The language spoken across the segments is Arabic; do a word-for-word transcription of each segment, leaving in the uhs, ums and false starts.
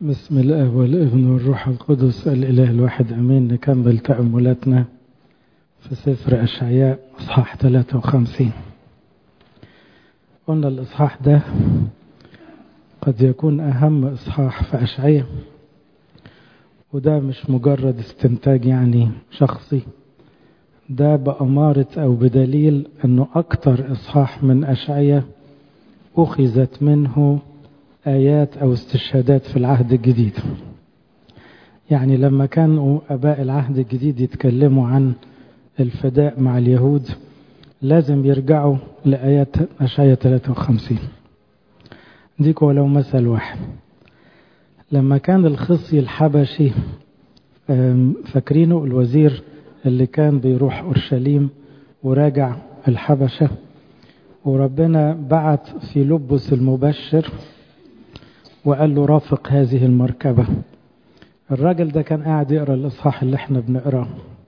بسم الله والابن والروح القدس الإله الواحد أمين. نكمل تأملاتنا في سفر أشعياء إصحاح ثلاثة وخمسين. قلنا الإصحاح ده قد يكون أهم إصحاح في أشعياء، وده مش مجرد استنتاج يعني شخصي، ده بأمارة أو بدليل أنه أكتر إصحاح من أشعياء أخذت منه آيات أو استشهادات في العهد الجديد. يعني لما كانوا أباء العهد الجديد يتكلموا عن الفداء مع اليهود لازم يرجعوا لآيات أشعياء ثلاثة وخمسين. ديك ولو مثل واحد، لما كان الخصي الحبشي فاكرينه الوزير اللي كان بيروح أورشليم وراجع الحبشة، وربنا بعت في لبس المبشر وقال له رافق هذه المركبة. الراجل ده كان قاعد يقرأ الإصحاح اللي احنا بنقراه،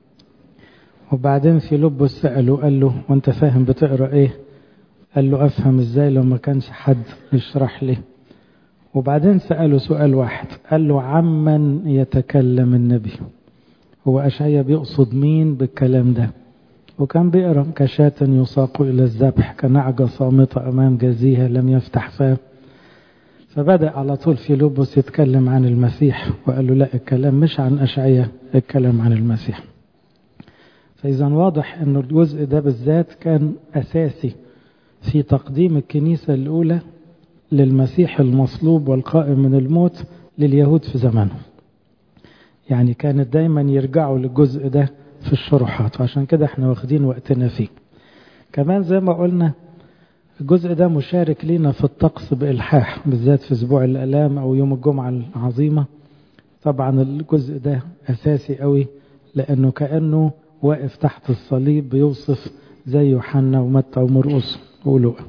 وبعدين في لبس سأله قال له وانت فاهم بتقرأ ايه؟ قال له افهم ازاي لو ما كانش حد يشرح لي. وبعدين سأله سؤال واحد، قال له عمن يتكلم النبي؟ هو أشعياء بيقصد مين بالكلام ده؟ وكان بيقرأ كشاة يساق إلى الذبح كنعجة صامتة أمام جزيها لم يفتح فاه. فبدأ على طول في لبس يتكلم عن المسيح وقال له لا، الكلام مش عن أشعياء، الكلام عن المسيح. فإذا واضح أن الجزء ده بالذات كان أساسي في تقديم الكنيسة الأولى للمسيح المصلوب والقائم من الموت لليهود في زمانه. يعني كانت دايما يرجعوا للجزء ده في الشروحات، وعشان كده احنا واخدين وقتنا فيه. كمان زي ما قلنا الجزء ده مشارك لنا في الطقس بإلحاح، بالذات في أسبوع الآلام أو يوم الجمعة العظيمة. طبعا الجزء ده أساسي قوي لأنه كأنه واقف تحت الصليب بيوصف زي يوحنا ومتى ومرقس ولوقا.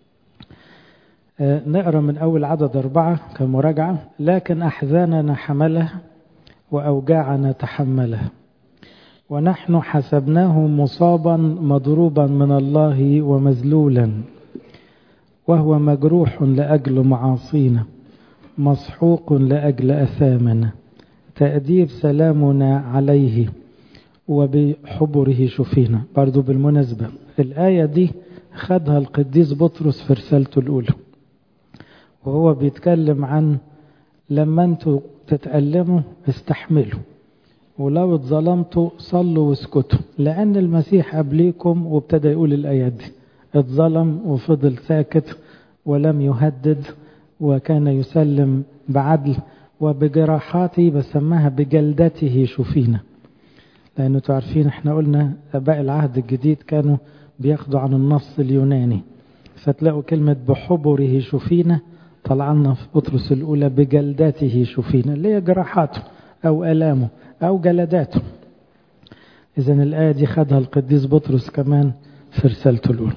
آه نقرأ من أول عدد أربعة كمراجعة. لكن أحزاننا حملها وأوجاعنا تحملها، ونحن حسبناه مصابا مضروبا من الله ومذلولا، وهو مجروح لأجل معاصينا مسحوق لأجل أثامنا، تأديب سلامنا عليه وبحبره شفينا. برضو بالمناسبة الآية دي خدها القديس بطرس في رسالته الأولى، وهو بيتكلم عن لما انتوا تتألموا استحملوا، ولو اتظلمتوا صلوا واسكتوا، لأن المسيح قبليكم. وابتدى يقول الآيات دي، اتظلم وفضل ساكت ولم يهدد، وكان يسلم بعدل، وبجراحاته بسمها بجلدته شفينا. لأنه تعرفين احنا قلنا أباء العهد الجديد كانوا بياخدوا عن النص اليوناني، فتلاقوا كلمة بحبره شفينا طلعنا في بطرس الأولى بجلدته شفينا، اللي هي جراحاته أو ألامه أو جلداته. إذن الآية دي خدها القديس بطرس كمان في رسالته الأولى.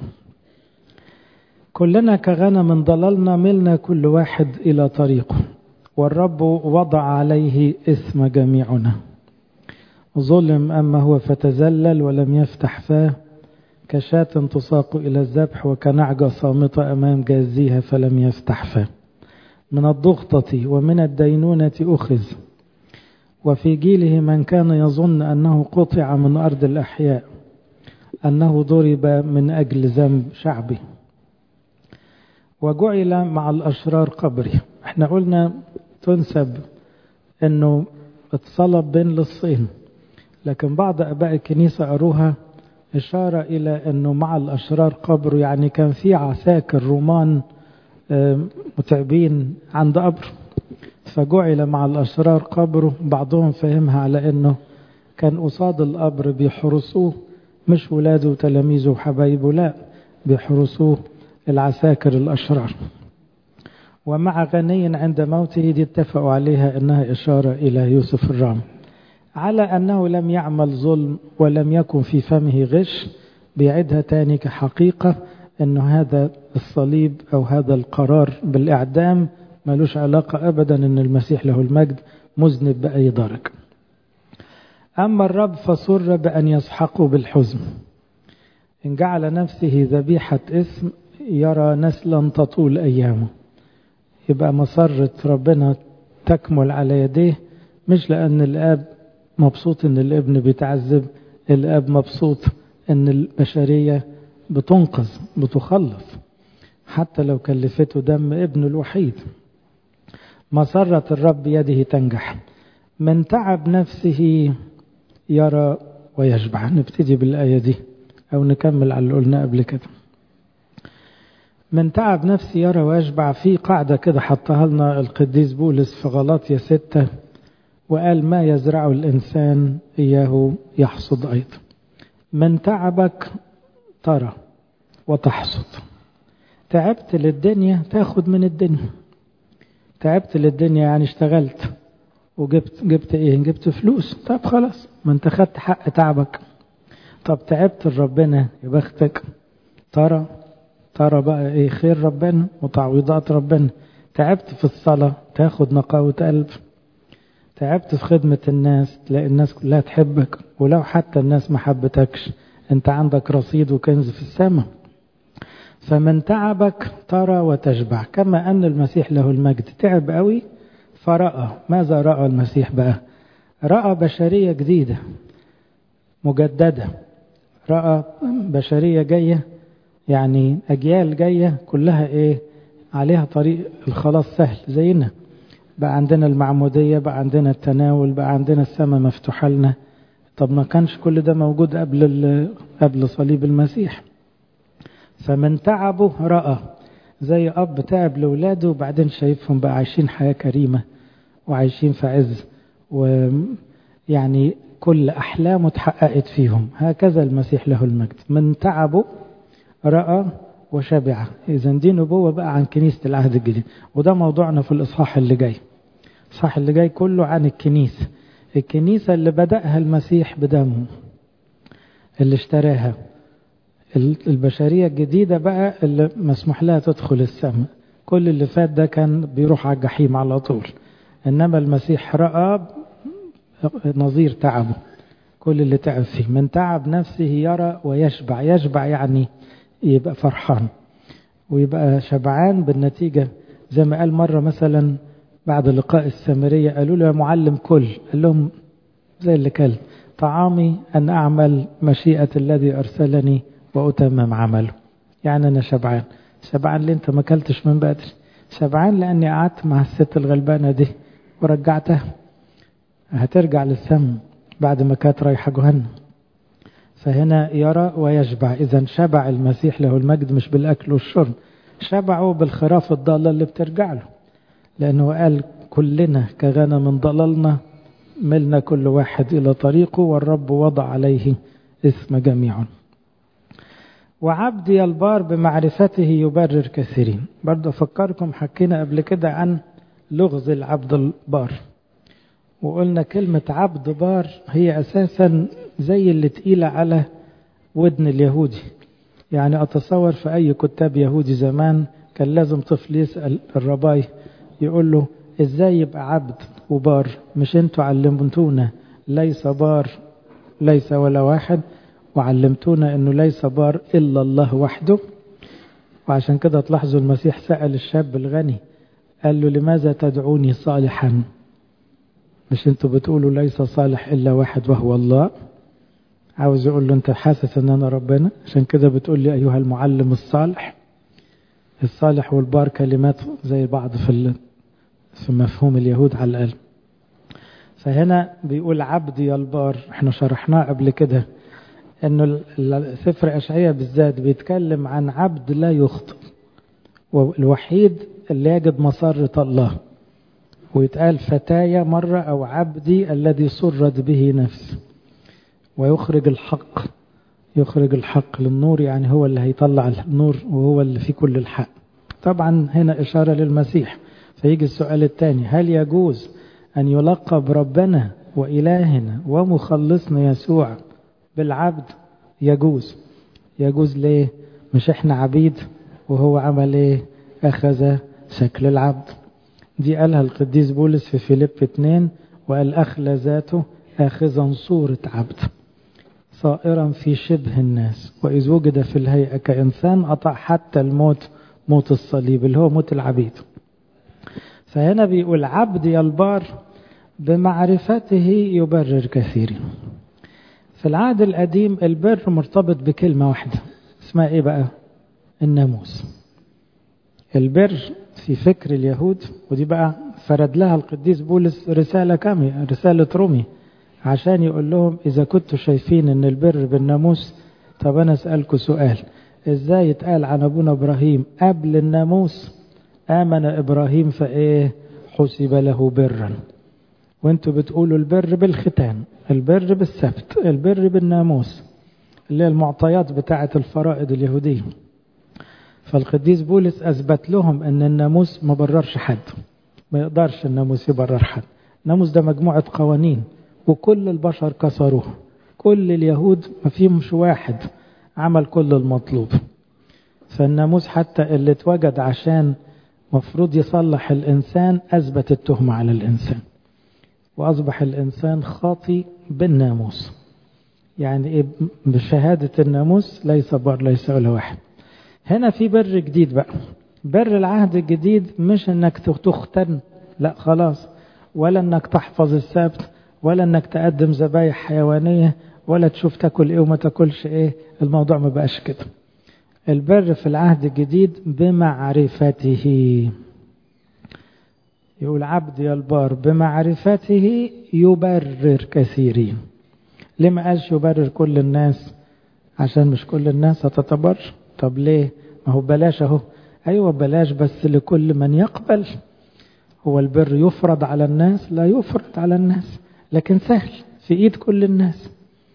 كلنا كغنم ضللنا ملنا كل واحد إلى طريقه، والرب وضع عليه إثم جميعنا. ظلم أما هو فتزلل ولم يفتح فاه، كشاة تساق إلى الذبح وكنعجة صامتة أمام جازيها فلم يفتح فاه. من الضغطة ومن الدينونة أخذ، وفي جيله من كان يظن أنه قطع من أرض الأحياء، أنه ضرب من أجل ذنب شعبه، وجعل مع الأشرار قبري. احنا قلنا تنسب أنه اتصلب بين للصين، لكن بعض أباء الكنيسة قروها إشارة إلى أنه مع الأشرار قبره، يعني كان في عساكر رومان متعبين عند قبره فجعل مع الأشرار قبره. بعضهم فهمها على أنه كان قصاد القبر بيحرسوه، مش ولاده وتلاميذه وحبايبه، لا بيحرسوه العساكر الأشرار. ومع غني عند موته دي اتفقوا عليها أنها إشارة إلى يوسف الرام، على أنه لم يعمل ظلم ولم يكن في فمه غش. بيعيدها تاني كحقيقة أنه هذا الصليب أو هذا القرار بالإعدام ملوش علاقة أبدا أن المسيح له المجد مذنب بأي درجة. أما الرب فسر بأن يسحقه بالحزن، إن جعل نفسه ذبيحة إثم يرى نسلا تطول أيامه. يبقى مسرة ربنا تكمل على يديه، مش لأن الآب مبسوط أن الابن بيتعذب، الآب مبسوط أن البشرية بتنقذ بتخلص حتى لو كلفته دم ابنه الوحيد. مسرة الرب يده تنجح، من تعب نفسه يرى ويشبع. نبتدي بالآية دي أو نكمل على اللي قلنا قبل كده. من تعب نفسه يرى ويشبع، في قاعدة كده حطها لنا القديس بولس في غلاطيا ستة، وقال ما يزرع الإنسان إياه يحصد أيضا. من تعبك ترى وتحصد. تعبت للدنيا تاخد من الدنيا. تعبت للدنيا يعني اشتغلت وجبت جبت ايه؟ جبت فلوس. طب خلاص، ما انت خدت حق تعبك. طب تعبت لربنا يا بختك، ترى ترى بقى ايه خير ربنا وتعويضات ربنا. تعبت في الصلاة تاخد نقاوة قلب. تعبت في خدمة الناس تلاقي الناس كلها تحبك، ولو حتى الناس ما حبتكش انت عندك رصيد وكنز في السماء. فمن تعبك ترى وتشبع، كما أن المسيح له المجد تعب قوي فرأى. ماذا رأى المسيح بقى؟ رأى بشرية جديدة مجددة، رأى بشرية جاية، يعني أجيال جاية كلها إيه عليها طريق الخلاص سهل زينا. بقى عندنا المعمودية، بقى عندنا التناول، بقى عندنا السماء مفتوحة لنا. طب ما كانش كل ده موجود قبل قبل صليب المسيح. فمن تعبه رأى، زي أب تعب لولاده وبعدين شايفهم بقى عايشين حياة كريمة وعايشين في عز، ويعني كل أحلامه اتحققت فيهم. هكذا المسيح له المجد، من تعبه رأى وشبع. إذا دي نبوة بقى عن كنيسة العهد الجديد، وده موضوعنا في الإصحاح اللي جاي. الإصحاح اللي جاي كله عن الكنيسة، الكنيسة اللي بدأها المسيح بدمه، اللي اشتراها، البشرية الجديدة بقى اللي مسموح لها تدخل السماء. كل اللي فات ده كان بيروح على الجحيم على طول، إنما المسيح رأى نظير تعبه، كل اللي تعب فيه. من تعب نفسه يرى ويشبع. يشبع يعني يبقى فرحان ويبقى شبعان بالنتيجة. زي ما قال مرة مثلا بعد لقاء السامرية، قالوا له يا معلم كل، قال لهم زي اللي كل، طعامي أن أعمل مشيئة الذي أرسلني وأتمم عمله. يعني أنا شبعان. شبعان ليه؟ أنت ما أكلتش من بدري. شبعان لأني قعدت مع الست الغلبانة دي ورجعتها، هترجع للسم بعد ما كانت رايحة جهنم. فهنا يرى ويشبع. إذا شبع المسيح له المجد مش بالأكل والشرب، شبعوا بالخراف الضالة اللي بترجع له، لأنه قال كلنا كغنم ضللنا ملنا كل واحد إلى طريقه والرب وضع عليه اسم جميع. وعبدي البار بمعرفته يبرر كثيرين. برضو أفكركم حكينا قبل كده عن لغز العبد البار، وقلنا كلمة عبد بار هي أساسا زي اللي تقيلة على ودن اليهودي. يعني أتصور في أي كتاب يهودي زمان كان لازم طفل يسأل الرباي يقول له إزاي يبقى عبد وبار؟ مش أنتوا علمتونا ليس بار ليس ولا واحد، وعلمتونا أنه ليس بار إلا الله وحده. وعشان كده تلاحظوا المسيح سأل الشاب الغني قال له لماذا تدعوني صالحا؟ مش أنتوا بتقولوا ليس صالح إلا واحد وهو الله؟ عاوز يقول له أنت حاسس أن أنا ربنا، عشان كده بتقول لي أيها المعلم الصالح. الصالح والبار كلمات زي بعض في في مفهوم اليهود على الأقل. فهنا بيقول عبدي البار. احنا شرحناه قبل كده انه سفر اشعياء بالذات بيتكلم عن عبد لا يخطئ، والوحيد اللي يجد مسرة الله. ويتقال فتايا مرة او عبدي الذي سرت به نفس، ويخرج الحق. يخرج الحق للنور، يعني هو اللي هيطلع النور وهو اللي فيه كل الحق. طبعا هنا اشارة للمسيح. فيجي السؤال الثاني، هل يجوز أن يلقب ربنا وإلهنا ومخلصنا يسوع بالعبد؟ يجوز. يجوز ليه؟ مش احنا عبيد وهو عمل ايه؟ أخذ شكل العبد. دي قالها القديس بولس في فيليب اثنين، وقال أخلى ذاته آخذا صورة عبد صائرا في شبه الناس، وإذ وجد في الهيئة كإنسان أطاع حتى الموت، موت الصليب اللي هو موت العبيد. فهنا بيقول عبدي البار بمعرفته يبرر كثيرين. في العهد القديم البر مرتبط بكلمة واحدة اسمها ايه بقى؟ الناموس. البر في فكر اليهود، ودي بقى فرد لها القديس بولس رسالة كاملة، رسالة رومي، عشان يقول لهم إذا كنتوا شايفين أن البر بالناموس، طب أنا أسألكم سؤال، إزاي يتقال عن أبونا إبراهيم قبل الناموس آمن إبراهيم فإيه حسب له برا، وانتوا بتقولوا البر بالختان، البر بالسبت، البر بالناموس اللي هي المعطيات بتاعة الفرائض اليهودية. فالقديس بولس أثبت لهم أن الناموس ما بررش حد، ما يقدرش الناموس يبرر حد. الناموس ده مجموعة قوانين وكل البشر كسروها، كل اليهود ما فيهمش واحد عمل كل المطلوب. فالناموس حتى اللي اتوجد عشان مفروض يصلح الإنسان أثبت التهمة على الإنسان، وأصبح الإنسان خاطي بالناموس. يعني إيه؟ بشهادة الناموس ليس بر ليس ولا واحد. هنا في بر جديد بقى، بر العهد الجديد مش انك تختن، لا خلاص، ولا انك تحفظ السبت، ولا انك تقدم ذبايح حيوانية، ولا تشوف تاكل ايه وما تاكلش ايه. الموضوع ما بقاش كده. البر في العهد الجديد بمعرفته. يقول عبدي البار بمعرفته يبرر كثيرين. ليه ما قالش يبرر كل الناس؟ عشان مش كل الناس هتتبر. طب ليه؟ ما هو بلاش اهو. ايوه بلاش، بس لكل من يقبل. هو البر يفرض على الناس؟ لا يفرض على الناس، لكن سهل في ايد كل الناس.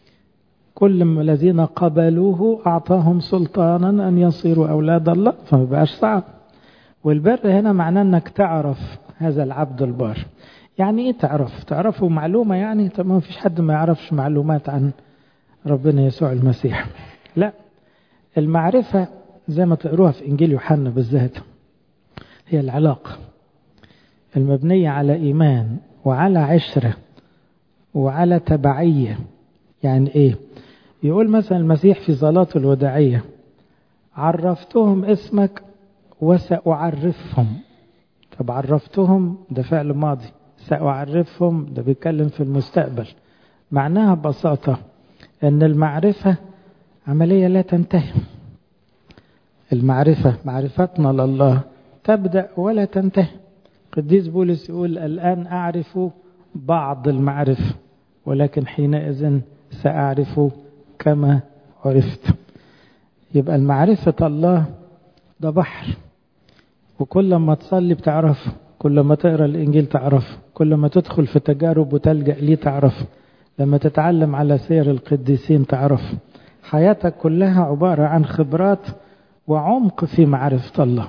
كل الذين قبلوه اعطاهم سلطانا ان يصيروا اولاد الله، فما بقاش صعب. والبر هنا معناه انك تعرف هذا العبد البار. يعني ايه تعرف؟ تعرفه معلومة يعني؟ طب ما فيش حد ما يعرفش معلومات عن ربنا يسوع المسيح. لا، المعرفة زي ما تقروها في إنجيل يوحنا بالذات هي العلاقة المبنية على إيمان وعلى عشرة وعلى تبعية. يعني إيه؟ يقول مثلا المسيح في صلاته الوداعية عرفتهم اسمك وسأعرفهم. طب عرفتهم ده فعل ماضي، سأعرفهم ده بيتكلم في المستقبل. معناها ببساطة أن المعرفة عملية لا تنتهي. المعرفة معرفتنا لله تبدأ ولا تنتهي. قديس بولس يقول الآن أعرف بعض المعرفة، ولكن حينئذ سأعرف كما عرفت. يبقى المعرفة الله ده بحر، وكل ما تصلي بتعرفه، كل ما تقرأ الإنجيل تعرفه، كل ما تدخل في تجارب وتلجأ ليه تعرفه، لما تتعلم على سير القديسين تعرفه. حياتك كلها عبارة عن خبرات وعمق في معرفة الله.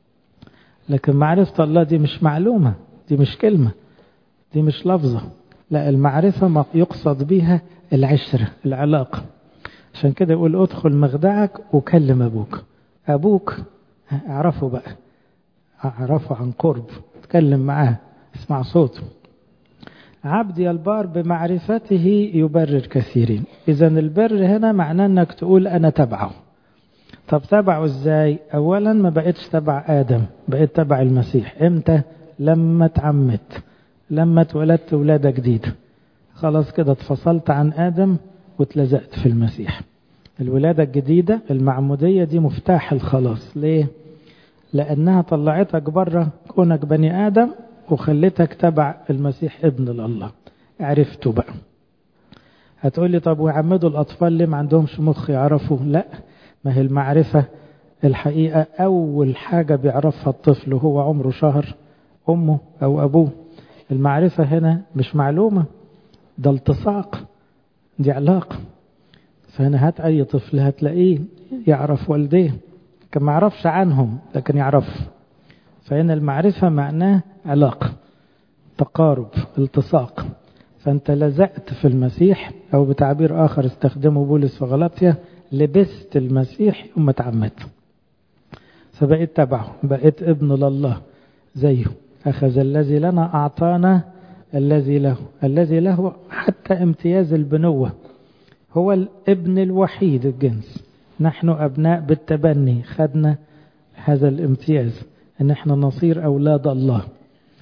لكن معرفة الله دي مش معلومة، دي مش كلمة، دي مش لفظة. لا، المعرفة ما يقصد بها العشرة، العلاقة. عشان كده يقول ادخل مخدعك وكلم أبوك. أبوك اعرفه بقى، اعرفه عن قرب، اتكلم معاه، اسمع صوته. عبدي البار بمعرفته يبرر كثيرين. إذا البر هنا معناه انك تقول انا تبعه. طب تبعه ازاي؟ اولا ما بقتش تبع آدم، بقيت تبع المسيح. امتى؟ لما اتعمت، لما اتولدت ولادة جديدة. خلاص كده اتفصلت عن آدم واتلزقت في المسيح. الولادة الجديدة المعمودية دي مفتاح الخلاص. ليه؟ لأنها طلعتك بره كونك بني آدم وخلتك تبع المسيح ابن الله. عرفته بقى. هتقولي طب ويعمدوا الأطفال ليه ما عندهمش مخ يعرفوا؟ لا، ما هي المعرفة الحقيقة أول حاجة بيعرفها الطفل وهو عمره شهر أمه أو أبوه. المعرفة هنا مش معلومة، ده التصاق، دي علاقة. فهنا هات أي طفل هتلاقيه يعرف والديه، كان ما يعرفش عنهم لكن يعرف. فهنا المعرفة معناه علاقة، تقارب، التصاق. فأنت لزقت في المسيح، أو بتعبير آخر استخدمه بولس في غلاطيا لبست المسيح يوم ما اتعمدت، فبقيت تبعه، بقيت ابن لله زيه. أخذ الذي لنا أعطانا الذي له. الذي له حتى امتياز البنوة، هو الابن الوحيد الجنس. نحن أبناء بالتبني، خدنا هذا الامتياز ان احنا نصير أولاد الله.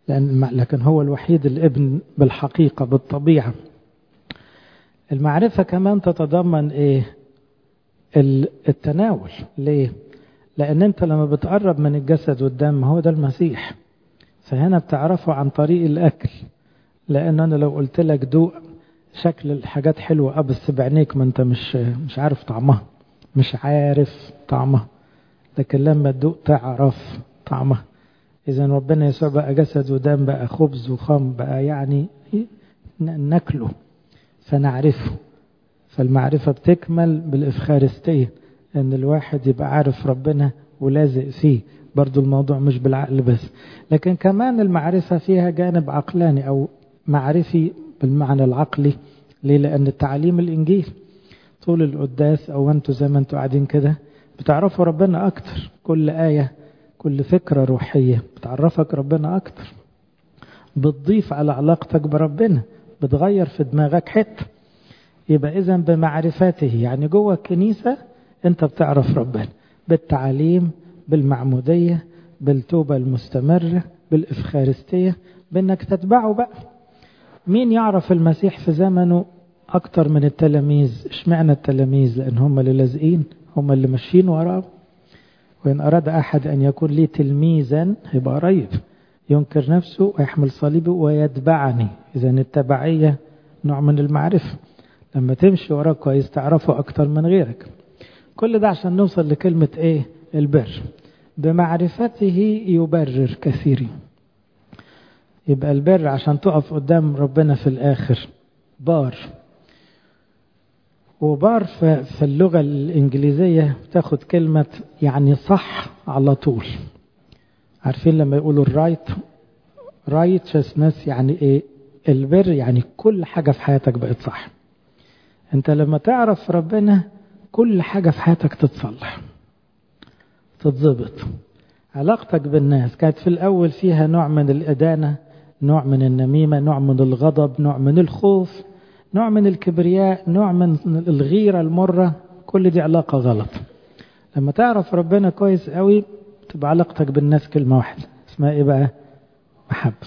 لأن لكن هو الوحيد الابن بالحقيقة بالطبيعة. المعرفة كمان تتضمن إيه؟ التناول. ليه؟ لأن أنت لما بتقرب من الجسد والدم هو ده المسيح، فهنا بتعرفه عن طريق الأكل. لأن أنا لو قلت لك دوق شكل الحاجات حلوة بس بعينيك ما أنت مش مش عارف طعمها، مش عارف طعمها، لكن لما تدوق تعرف طعمها. إذا ربنا يسوع بقى جسد ودم، بقى خبز وخام، بقى يعني ناكله فنعرفه. فالمعرفة بتكمل بالإفخارستية، أن الواحد يبقى عارف ربنا ولازق فيه. برضو الموضوع مش بالعقل بس، لكن كمان المعرفة فيها جانب عقلاني أو معرفي بالمعنى العقلي. ليه؟ لأن التعليم الإنجيل طول القداس أو أنتوا زي ما أنتوا قاعدين كده بتعرفوا ربنا أكتر. كل آية، كل فكرة روحية بتعرفك ربنا أكتر، بتضيف على علاقتك بربنا، بتغير في دماغك حتة. يبقى إذن بمعرفته، يعني جوه الكنيسة أنت بتعرف ربنا بالتعليم، بالمعمودية، بالتوبة المستمرة، بالإفخارستية، بأنك تتبعه بقى. مين يعرف المسيح في زمنه أكتر من التلاميذ؟ اشمعنى التلاميذ؟ لأن هم اللي لازقين، هم اللي ماشيين وراه. وإن أراد أحد أن يكون لي تلميذا يبقى قريب، ينكر نفسه ويحمل صليبه ويتبعني. إذا التبعية نوع من المعرفة، لما تمشي وراك كويس تعرفه أكتر من غيرك. كل ده عشان نوصل لكلمة إيه؟ البر. بمعرفته يبرر كثيرين. يبقى البر عشان تقف قدام ربنا في الآخر بار. وبار في اللغة الإنجليزية تاخد كلمة يعني صح على طول. عارفين لما يقولوا الرايت righteousness يعني إيه؟ البر يعني كل حاجة في حياتك بقت صح. أنت لما تعرف ربنا كل حاجة في حياتك تتصلح، تتضبط. علاقتك بالناس كانت في الأول فيها نوع من الإدانة، نوع من النميمة، نوع من الغضب، نوع من الخوف، نوع من الكبرياء، نوع من الغيرة المرة. كل دي علاقة غلط. لما تعرف ربنا كويس قوي تبقى علاقتك بالناس كلمة واحدة، اسمها ايه بقى؟ محبة.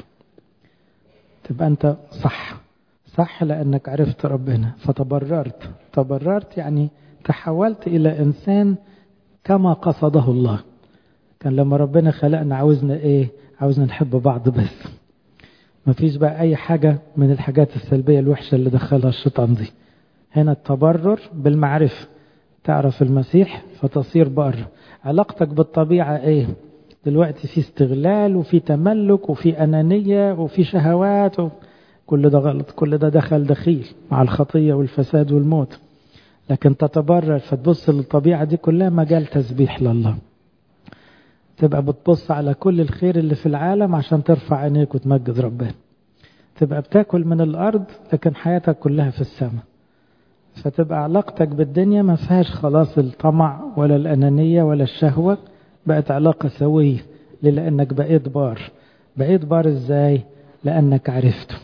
تبقى انت صح صح لأنك عرفت ربنا فتبررت. تبررت يعني تحولت إلى إنسان كما قصده الله. كان لما ربنا خلقنا عاوزنا ايه؟ عاوزنا نحب بعض بس، ما فيش بقى أي حاجة من الحاجات السلبية الوحشة اللي دخلها الشيطان دي. هنا التبرر بالمعرفة، تعرف المسيح فتصير بر. علاقتك بالطبيعة ايه؟ دلوقتي في استغلال وفي تملك وفي أنانية وفي شهوات و... كل ده غلط، كل ده دخل دخيل مع الخطية والفساد والموت. لكن تتبرر فتبص للطبيعة دي كلها مجال تسبيح لله. تبقى بتبص على كل الخير اللي في العالم عشان ترفع عينيك وتمجد ربنا. تبقى بتاكل من الأرض لكن حياتك كلها في السماء. فتبقى علاقتك بالدنيا ما فيهاش خلاص الطمع ولا الأنانية ولا الشهوة، بقت علاقة سوية. لأنك بقيت بار. بقيت بار ازاي؟ لأنك عرفته.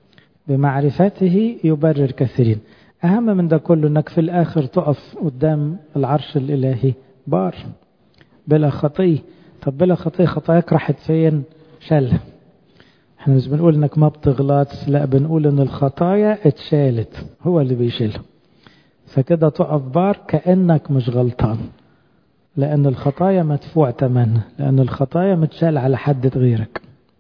بمعرفته يبرر كثيرين. أهم من ده كله أنك في الآخر تقف قدام العرش الإلهي بار بلا خطية. طب بلا خطية، خطاياك راحت فين؟ شالها. احنا مش بنقول انك ما بتغلطش، لا بنقول ان الخطايا اتشالت، هو اللي بيشيلها. فكده تقف بار كأنك مش غلطان، لأن الخطايا مدفوع ثمنها، لأن الخطايا متشال على حد غيرك.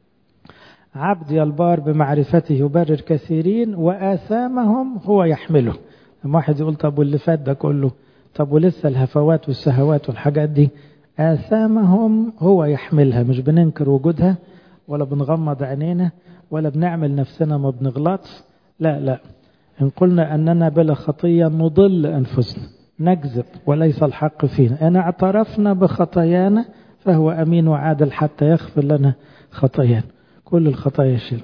عبد البار بمعرفته يبرر كثيرين وآثامهم هو يحمله. لما واحد يقول طب واللي فات ده كله، طب ولسه الهفوات والسهوات والحاجات دي، آثامهم هو يحملها. مش بننكر وجودها ولا بنغمض عينينا ولا بنعمل نفسنا ما بنغلطش، لا لا. إن قلنا أننا بلا خطية نضل أنفسنا، نكذب وليس الحق فينا. إن اعترفنا بخطايانا فهو أمين وعادل حتى يغفر لنا خطايانا. كل الخطايا شيل.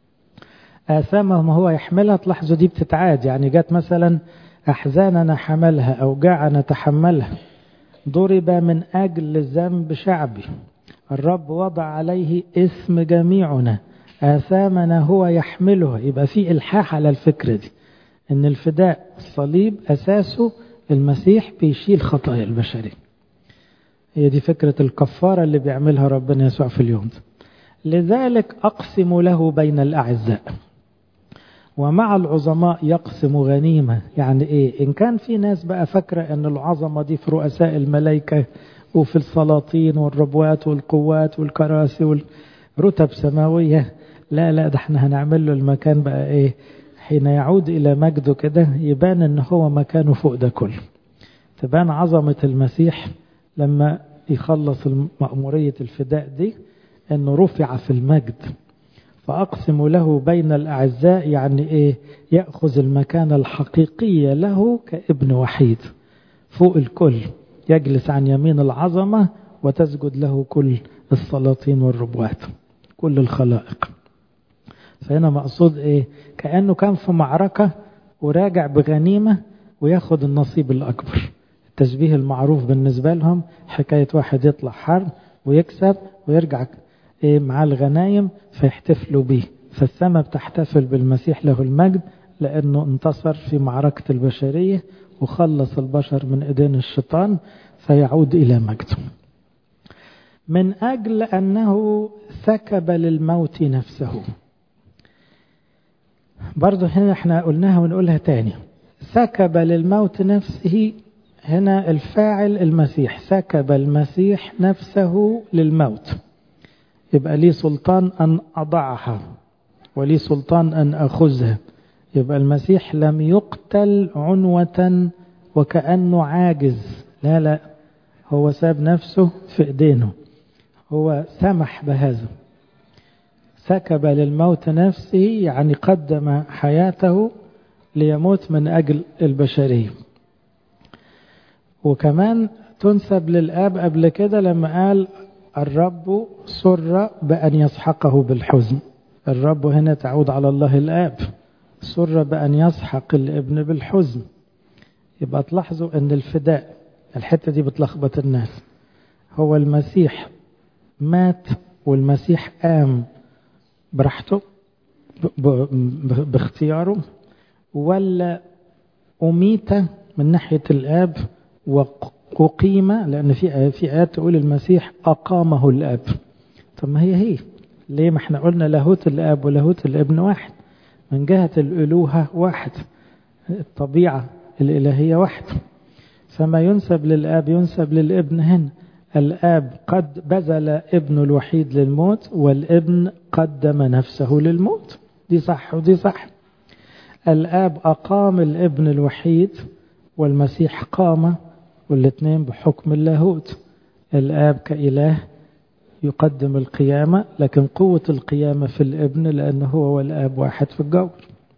آثامهم هو يحملها. تلاحظوا دي بتتعاد، يعني جات مثلا أحزاننا حملها، أوجاعنا تحملها، ضرب من أجل ذنب شعبي، الرب وضع عليه اسم جميعنا، آثامنا هو يحملها. يبقى في إلحاح على الفكرة دي، إن الفداء الصليب أساسه المسيح بيشيل خطايا البشرية. هي دي فكرة الكفارة اللي بيعملها ربنا يسوع في اليوم ده. لذلك أقسم له بين الأعزاء ومع العظماء يقسم غنيمة. يعني إيه؟ إن كان في ناس بقى فاكرة أن العظمة دي في رؤساء الملائكة وفي السلاطين والربوات والقوات والكراسي والرتب سماوية، لا لا، ده احنا هنعمل له المكان بقى إيه حين يعود إلى مجده كده يبان أنه هو مكانه فوق ده كله. تبان عظمة المسيح لما يخلص مأمورية الفداء دي أنه رفع في المجد. فأقسم له بين الأعزاء يعني إيه؟ يأخذ المكان الحقيقي له كابن وحيد فوق الكل، يجلس عن يمين العظمة وتسجد له كل السلاطين والربوات كل الخلائق. فهنا مقصود إيه؟ كأنه كان في معركة وراجع بغنيمة وياخد النصيب الأكبر. التشبيه المعروف بالنسبة لهم حكاية واحد يطلع حرب ويكسب ويرجع إيه مع الغنايم فيحتفلوا به. فالسماء بتحتفل بالمسيح له المجد لأنه انتصر في معركة البشرية وخلص البشر من إيدين الشيطان فيعود إلى مجده. من أجل أنه سكب للموت نفسه. برضو هنا احنا قلناها ونقولها تاني. سكب للموت نفسه، هنا الفاعل المسيح، سكب المسيح نفسه للموت، يبقى لي سلطان أن أضعها ولي سلطان أن أخذها. يبقى المسيح لم يقتل عنوة وكأنه عاجز، لا لا، هو ساب نفسه في إيدينه، هو سمح بهذا. سكب للموت نفسه يعني قدم حياته ليموت من أجل البشرية. وكمان تنسب للآب قبل كده لما قال الرب سر بأن يسحقه بالحزن. الرب هنا تعود على الله الآب، سر بأن يسحق الابن بالحزن. يبقى تلاحظوا أن الفداء، الحتة دي بتلخبط الناس، هو المسيح مات والمسيح قام براحته باختياره، ولا أميت من ناحية الآب وقيم، لأن في في آيات تقول المسيح أقامه الآب. طب ما هي هي ليه؟ ما احنا قلنا لاهوت الآب ولاهوت الابن واحد، من جهة الألوهة واحد، الطبيعة الإلهية واحد. فما ينسب للآب ينسب للابن هنا. الآب قد بذل ابنه الوحيد للموت والابن قدم نفسه للموت، دي صح ودي صح. الآب أقام الابن الوحيد والمسيح قام، والاثنين بحكم اللاهوت. الآب كإله يقدم القيامة، لكن قوة القيامة في الابن لأنه هو والآب واحد في الجوهر.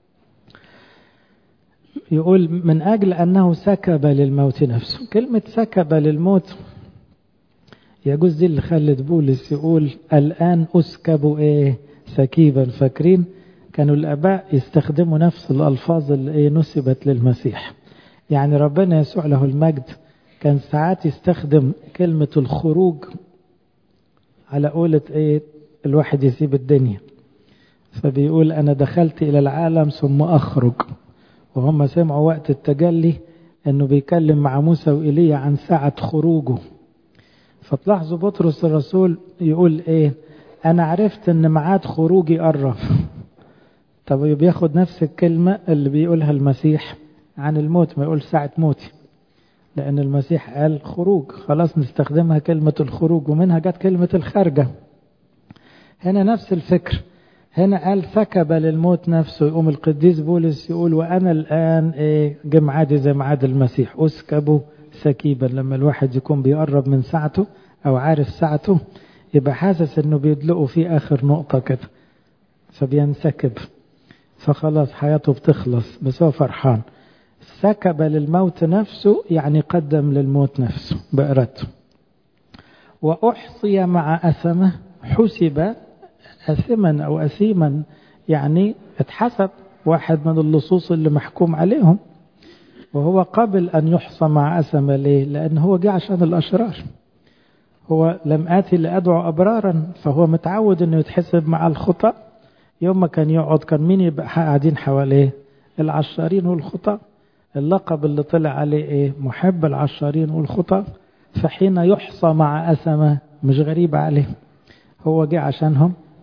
يقول من أجل أنه سكب للموت نفسه. كلمة سكب للموت يجوز دي اللي خلت بولس يقول الآن أسكب إيه سكيبا. فاكرين كانوا الآباء يستخدموا نفس الألفاظ اللي نسبت للمسيح. يعني ربنا يسوع له المجد كان ساعات يستخدم كلمة الخروج على قولة إيه الواحد يسيب الدنيا. فبيقول أنا دخلت إلى العالم ثم أخرج، وهم سمعوا وقت التجلي أنه بيكلم مع موسى وإيليا عن ساعة خروجه. فتلاحظوا بطرس الرسول يقول إيه أنا عرفت أن معاد خروجي قرب. طب بياخد نفس الكلمة اللي بيقولها المسيح عن الموت، ما يقول ساعة موتي، لأن المسيح قال خروج، خلاص نستخدمها كلمة الخروج، ومنها جت كلمة الخارجة. هنا نفس الفكر، هنا قال سكب للموت نفسه. يقوم القديس بولس يقول وأنا الآن إيه جه معادي زي معاد المسيح، أسكبه سكيبا. لما الواحد يكون بيقرب من ساعته أو عارف ساعته يبقى حاسس أنه بيدلقوا في آخر نقطة كده فبينسكب، فخلاص حياته بتخلص، بس هو فرحان. سكب للموت نفسه يعني قدم للموت نفسه بإرادته. وأحصي مع أثمه، حسب أثما أو أثيما، يعني اتحسب واحد من اللصوص اللي محكوم عليهم، وهو قبل أن يحصى مع أثم. ليه؟ لأن هو جاء عشان الأشرار، هو لم آتي لأدعو أبرارا، فهو متعود أنه يتحسب مع الخطأ. يوم ما كان يقعد كان مين يبقى قاعدين حواليه؟ العشارين والخطأ. اللقب اللي طلع عليه إيه؟ محب العشارين والخطأ. فحين يحصى مع أثمه مش غريب عليه، هو جاء عشانهم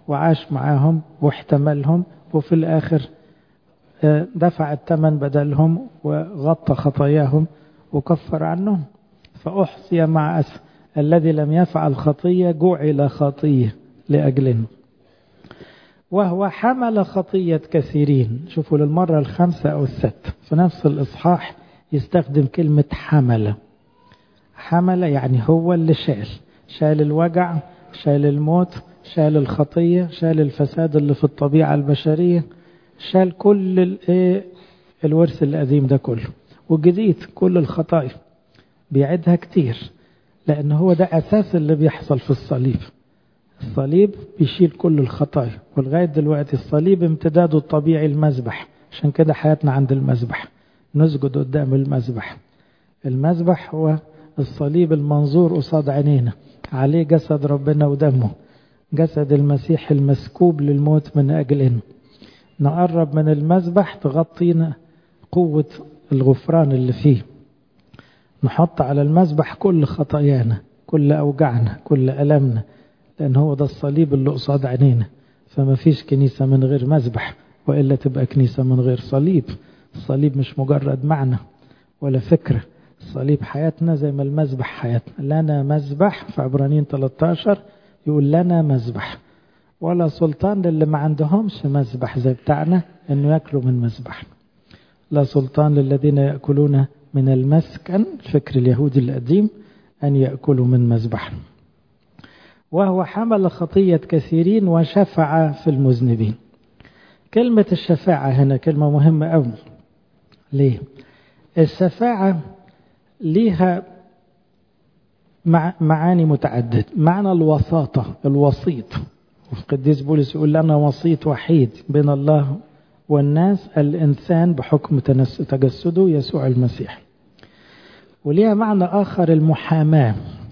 وعاش معاهم واحتملهم، وفي الآخر دفع الثمن بدلهم وغطى خطاياهم وكفر عنهم. فأحصي مع أسف الذي لم يفعل خطية جعل خطية لأجلنا، وهو حمل خطية كثيرين. شوفوا للمرة الخامسة أو الست في نفس الإصحاح يستخدم كلمة حمل. حمل يعني هو اللي شال، شال الوجع، شال الموت، شال الخطية، شال الفساد اللي في الطبيعة البشرية، شال كل الورث القديم ده كله والجديد، كل الخطايا بيعدها كتير، لأن هو ده أساس اللي بيحصل في الصليب. الصليب بيشيل كل الخطايا، ولغاية دلوقتي الصليب امتداده الطبيعي المذبح. عشان كده حياتنا عند المذبح، نسجد قدام المذبح. المذبح هو الصليب المنظور قصاد عينينا، عليه جسد ربنا ودمه، جسد المسيح المسكوب للموت من أجلنا. نقرب من المذبح تغطينا قوة الغفران اللي فيه. نحط على المذبح كل خطايانا، كل أوجعنا، كل ألمنا، لأن هو ده الصليب اللي قصاد عينينا. فما فيش كنيسة من غير مذبح، وإلا تبقى كنيسة من غير صليب. الصليب مش مجرد معنى ولا فكرة، الصليب حياتنا زي ما المذبح حياتنا. لنا مذبح في عبرانيين ثلاثة عشر يقول لنا مذبح، ولا سلطان للي ما عندهمش مذبح زي بتاعنا انه يأكلوا من مذبح. لا سلطان للذين يأكلون من المسكن، الفكر اليهودي القديم، أن يأكلوا من مذبح. وهو حمل خطية كثيرين وشفع في المذنبين. كلمة الشفاعة هنا كلمة مهمة أوي. ليه؟ الشفاعة ليها معاني متعددة. معنى الوساطة، الوسيط، القديس بولس يقول لنا وسيط وحيد بين الله والناس، الإنسان بحكم تجسده يسوع المسيح. وليها معنى آخر المحاماة،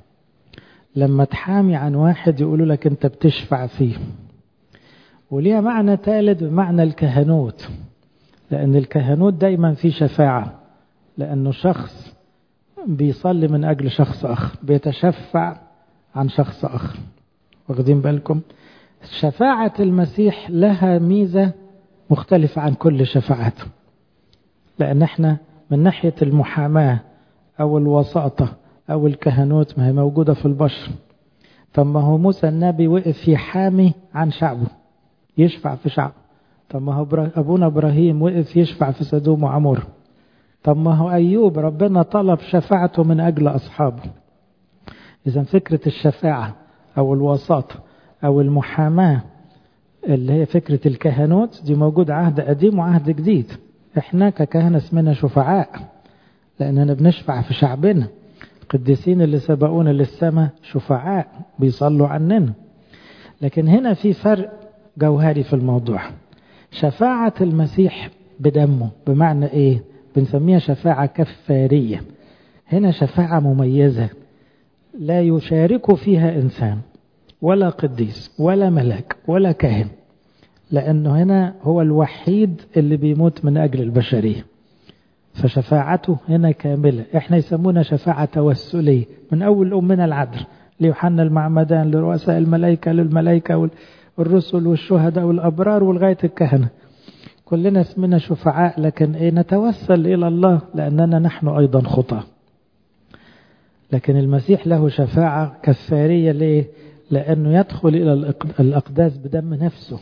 لما تحامي عن واحد يقولوا لك أنت بتشفع فيه. وليها معنى ثالث بمعنى الكهنوت، لأن الكهنوت دايما في شفاعة، لأنه شخص بيصلي من أجل شخص آخر، بيتشفع عن شخص آخر. واخدين بالكم؟ شفاعة المسيح لها ميزة مختلفة عن كل شفاعات، لأن احنا من ناحية المحاماة أو الوساطة أو الكهنوت ما هي موجودة في البشر. طب ما هو موسى النبي وقف يحامي عن شعبه، يشفع في شعبه. طب ما هو أبونا إبراهيم وقف يشفع في سدوم وعمور. طب ما هو أيوب ربنا طلب شفاعته من أجل أصحابه. إذا فكرة الشفاعة أو الوساطة أو المحاماة اللي هي فكرة الكهنوت دي موجود عهد قديم وعهد جديد. احنا ككهنة اسمنا شفعاء، لأننا بنشفع في شعبنا. القديسين اللي سبقونا للسماء شفعاء بيصلوا عننا. لكن هنا في فرق جوهري في الموضوع. شفاعة المسيح بدمه، بمعنى ايه؟ بنسميها شفاعة كفارية. هنا شفاعة مميزة لا يشارك فيها إنسان ولا قديس ولا ملاك ولا كاهن، لأنه هنا هو الوحيد اللي بيموت من أجل البشرية. فشفاعته هنا كاملة. احنا يسمونا شفاعة توسلية، من أول أمنا العذراء ليوحنا المعمدان لرؤساء الملائكة للملائكة والرسل والشهداء والأبرار ولغاية الكهنة. كلنا اسمنا شفعاء، لكن ايه؟ نتوسل إلى الله لأننا نحن أيضا خطاة. لكن المسيح له شفاعة كفارية. ليه؟ لأنه يدخل إلى الأقداس بدم نفسه،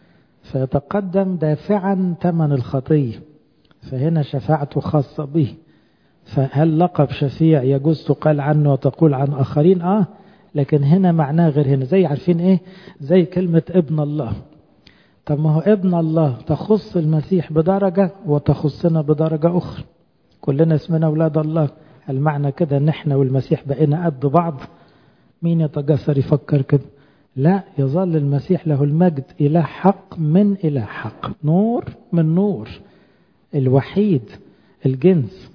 فيتقدم دافعا ثمن الخطية. فهنا شفاعته خاصة به. فهل لقب شفيع يجوز تقال عنه وتقول عن آخرين؟ آه لكن هنا معناه غير هنا. زي عارفين إيه؟ زي كلمة ابن الله. طب ما هو ابن الله تخص المسيح بدرجة وتخصنا بدرجة أخرى. كلنا اسمنا أولاد الله. المعنى كده ان احنا والمسيح بقينا قد بعض؟ مين يتجسر يفكر كده؟ لا، يظل المسيح له المجد إله حق من إله حق، نور من نور، الوحيد الجنس.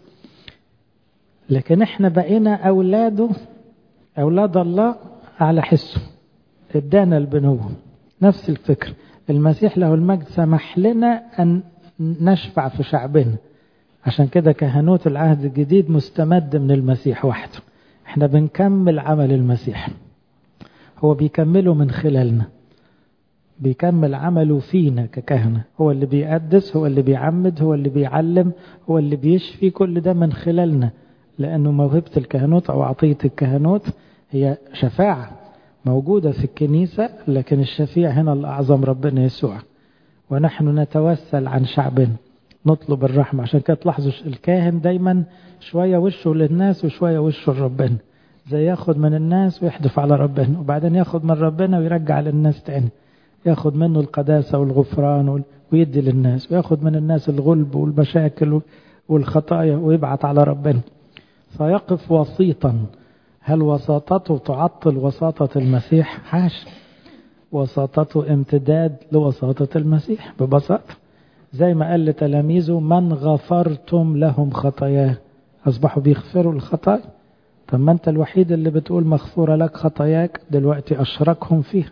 لكن احنا بقينا أولاده، أولاد الله على حسه، ادانا البنوة. نفس الفكر. المسيح له المجد سمح لنا أن نشفع في شعبنا. عشان كده كهنوت العهد الجديد مستمد من المسيح وحده. احنا بنكمل عمل المسيح، هو بيكمله من خلالنا. بيكمل عمله فينا ككهنة. هو اللي بيقدس، هو اللي بيعمد، هو اللي بيعلم، هو اللي بيشفي، كل ده من خلالنا، لأنه موهبة الكهنوت أو عطية الكهنوت هي شفاعة موجودة في الكنيسة، لكن الشفيع هنا الأعظم ربنا يسوع، ونحن نتوسل عن شعبنا نطلب الرحمة. عشان كده تلاحظوا الكاهن دايما شوية وشه للناس وشوية وشه لربنا، زي ياخد من الناس ويحدف على ربنا، وبعدين ياخد من ربنا ويرجع للناس تاني، ياخد منه القداسة والغفران ويدي للناس، وياخد من الناس الغلب والمشاكل والخطايا ويبعت على ربنا. فيقف وسيطا. هل وساطته تعطل وساطة المسيح؟ حاش، وساطته امتداد لوساطة المسيح ببساطة. زي ما قال لتلاميذه من غفرتم لهم خطاياه أصبحوا بيغفروا الخطايا. طب ما أنت الوحيد اللي بتقول مغفورة لك خطاياك، دلوقتي أشركهم فيها.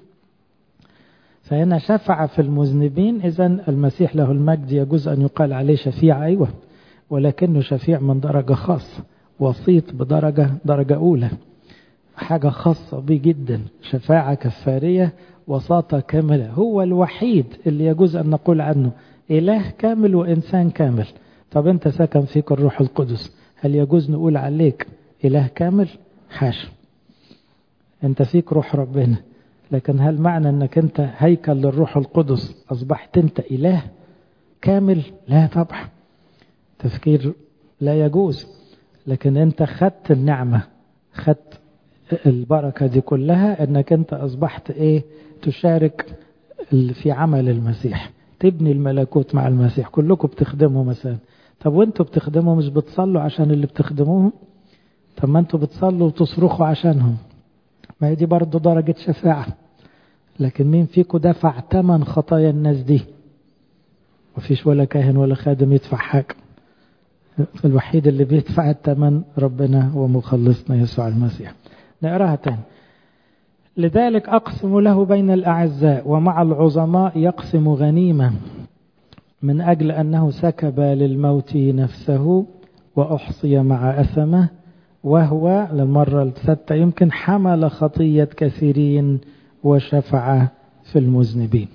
فهنا شفع في المذنبين. إذن المسيح له المجد يجوز أن يقال عليه شفيع، أيوة، ولكنه شفيع من درجة خاصة، وسيط بدرجة درجة أولى، حاجة خاصة به جدا، شفاعة كفارية، وساطة كاملة. هو الوحيد اللي يجوز أن نقول عنه إله كامل وإنسان كامل. طب أنت سكن فيك الروح القدس، هل يجوز نقول عليك إله كامل؟ حاشا، أنت فيك روح ربنا، لكن هل معنى أنك أنت هيكل للروح القدس أصبحت أنت إله كامل؟ لا طبعا، تفكير لا يجوز. لكن أنت خدت النعمة، خدت البركة دي كلها، أنك أنت أصبحت إيه؟ تشارك في عمل المسيح، تبني الملكوت مع المسيح. كلكم بتخدموا مثلا. طب وانتوا بتخدموا مش بتصلوا عشان اللي بتخدموهم؟ طب ما انتوا بتصلوا وتصرخوا عشانهم، ما هي دي برضو درجة شفاعة. لكن مين فيكم دفع ثمن خطايا الناس دي؟ مفيش ولا كاهن ولا خادم يدفع حاجة. الوحيد اللي بيدفع الثمن ربنا ومخلصنا يسوع المسيح. نقراها تاني. لذلك أقسم له بين الأعزاء ومع العظماء يقسم غنيمة، من أجل أنه سكب للموت نفسه وأحصي مع أثمه، وهو للمرة الستة يمكن حمل خطية كثيرين وشفع في المذنبين.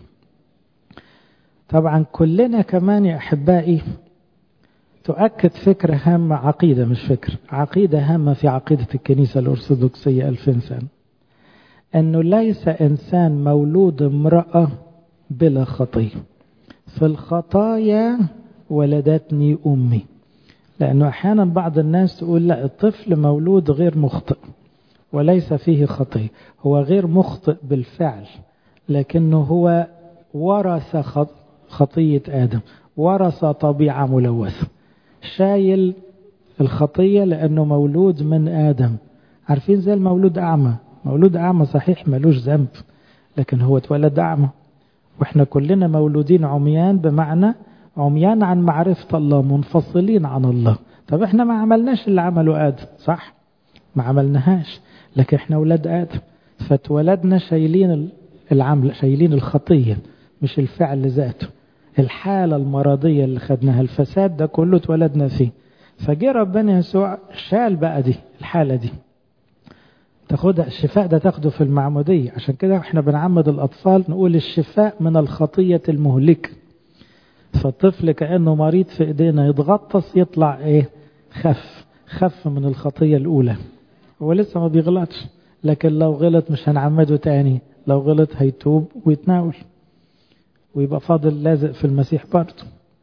طبعا كلنا كمان يا أحبائي تؤكد فكرة هامة، عقيدة مش فكرة، عقيدة هامة في عقيدة الكنيسة الأرثوذكسية ألفين سنة، أنه ليس إنسان مولود امرأة بلا خطية. في الخطايا ولدتني أمي. لأنه أحيانا بعض الناس تقول لا، الطفل مولود غير مخطئ وليس فيه خطية. هو غير مخطئ بالفعل، لكنه هو ورث خطية آدم، ورث طبيعة ملوثة، شايل الخطية لأنه مولود من آدم. عارفين زي المولود أعمى. مولود أعمى صحيح ملوش ذنب، لكن هو اتولد أعمى. وإحنا كلنا مولودين عميان، بمعنى عميان عن معرفة الله، منفصلين عن الله. طب إحنا ما عملناش اللي عمله آدم، صح؟ ما عملناهاش، لكن إحنا أولاد آدم، فاتولدنا شايلين العمل، شايلين الخطية، مش الفعل ذاته. الحالة المرضية اللي خدناها، الفساد ده كله اتولدنا فيه. فجي ربنا يسوع شال بقى دي الحالة دي، تاخدها الشفاء ده تاخده في المعمودية. عشان كده احنا بنعمد الأطفال نقول الشفاء من الخطية المهلكة. فالطفل كأنه مريض في ايدينا، يتغطس يطلع ايه؟ خف خف من الخطية الأولى. هو لسه ما بيغلطش، لكن لو غلط مش هنعمده تاني، لو غلط هيتوب ويتناول ويبقى فاضل لازق في المسيح برضه.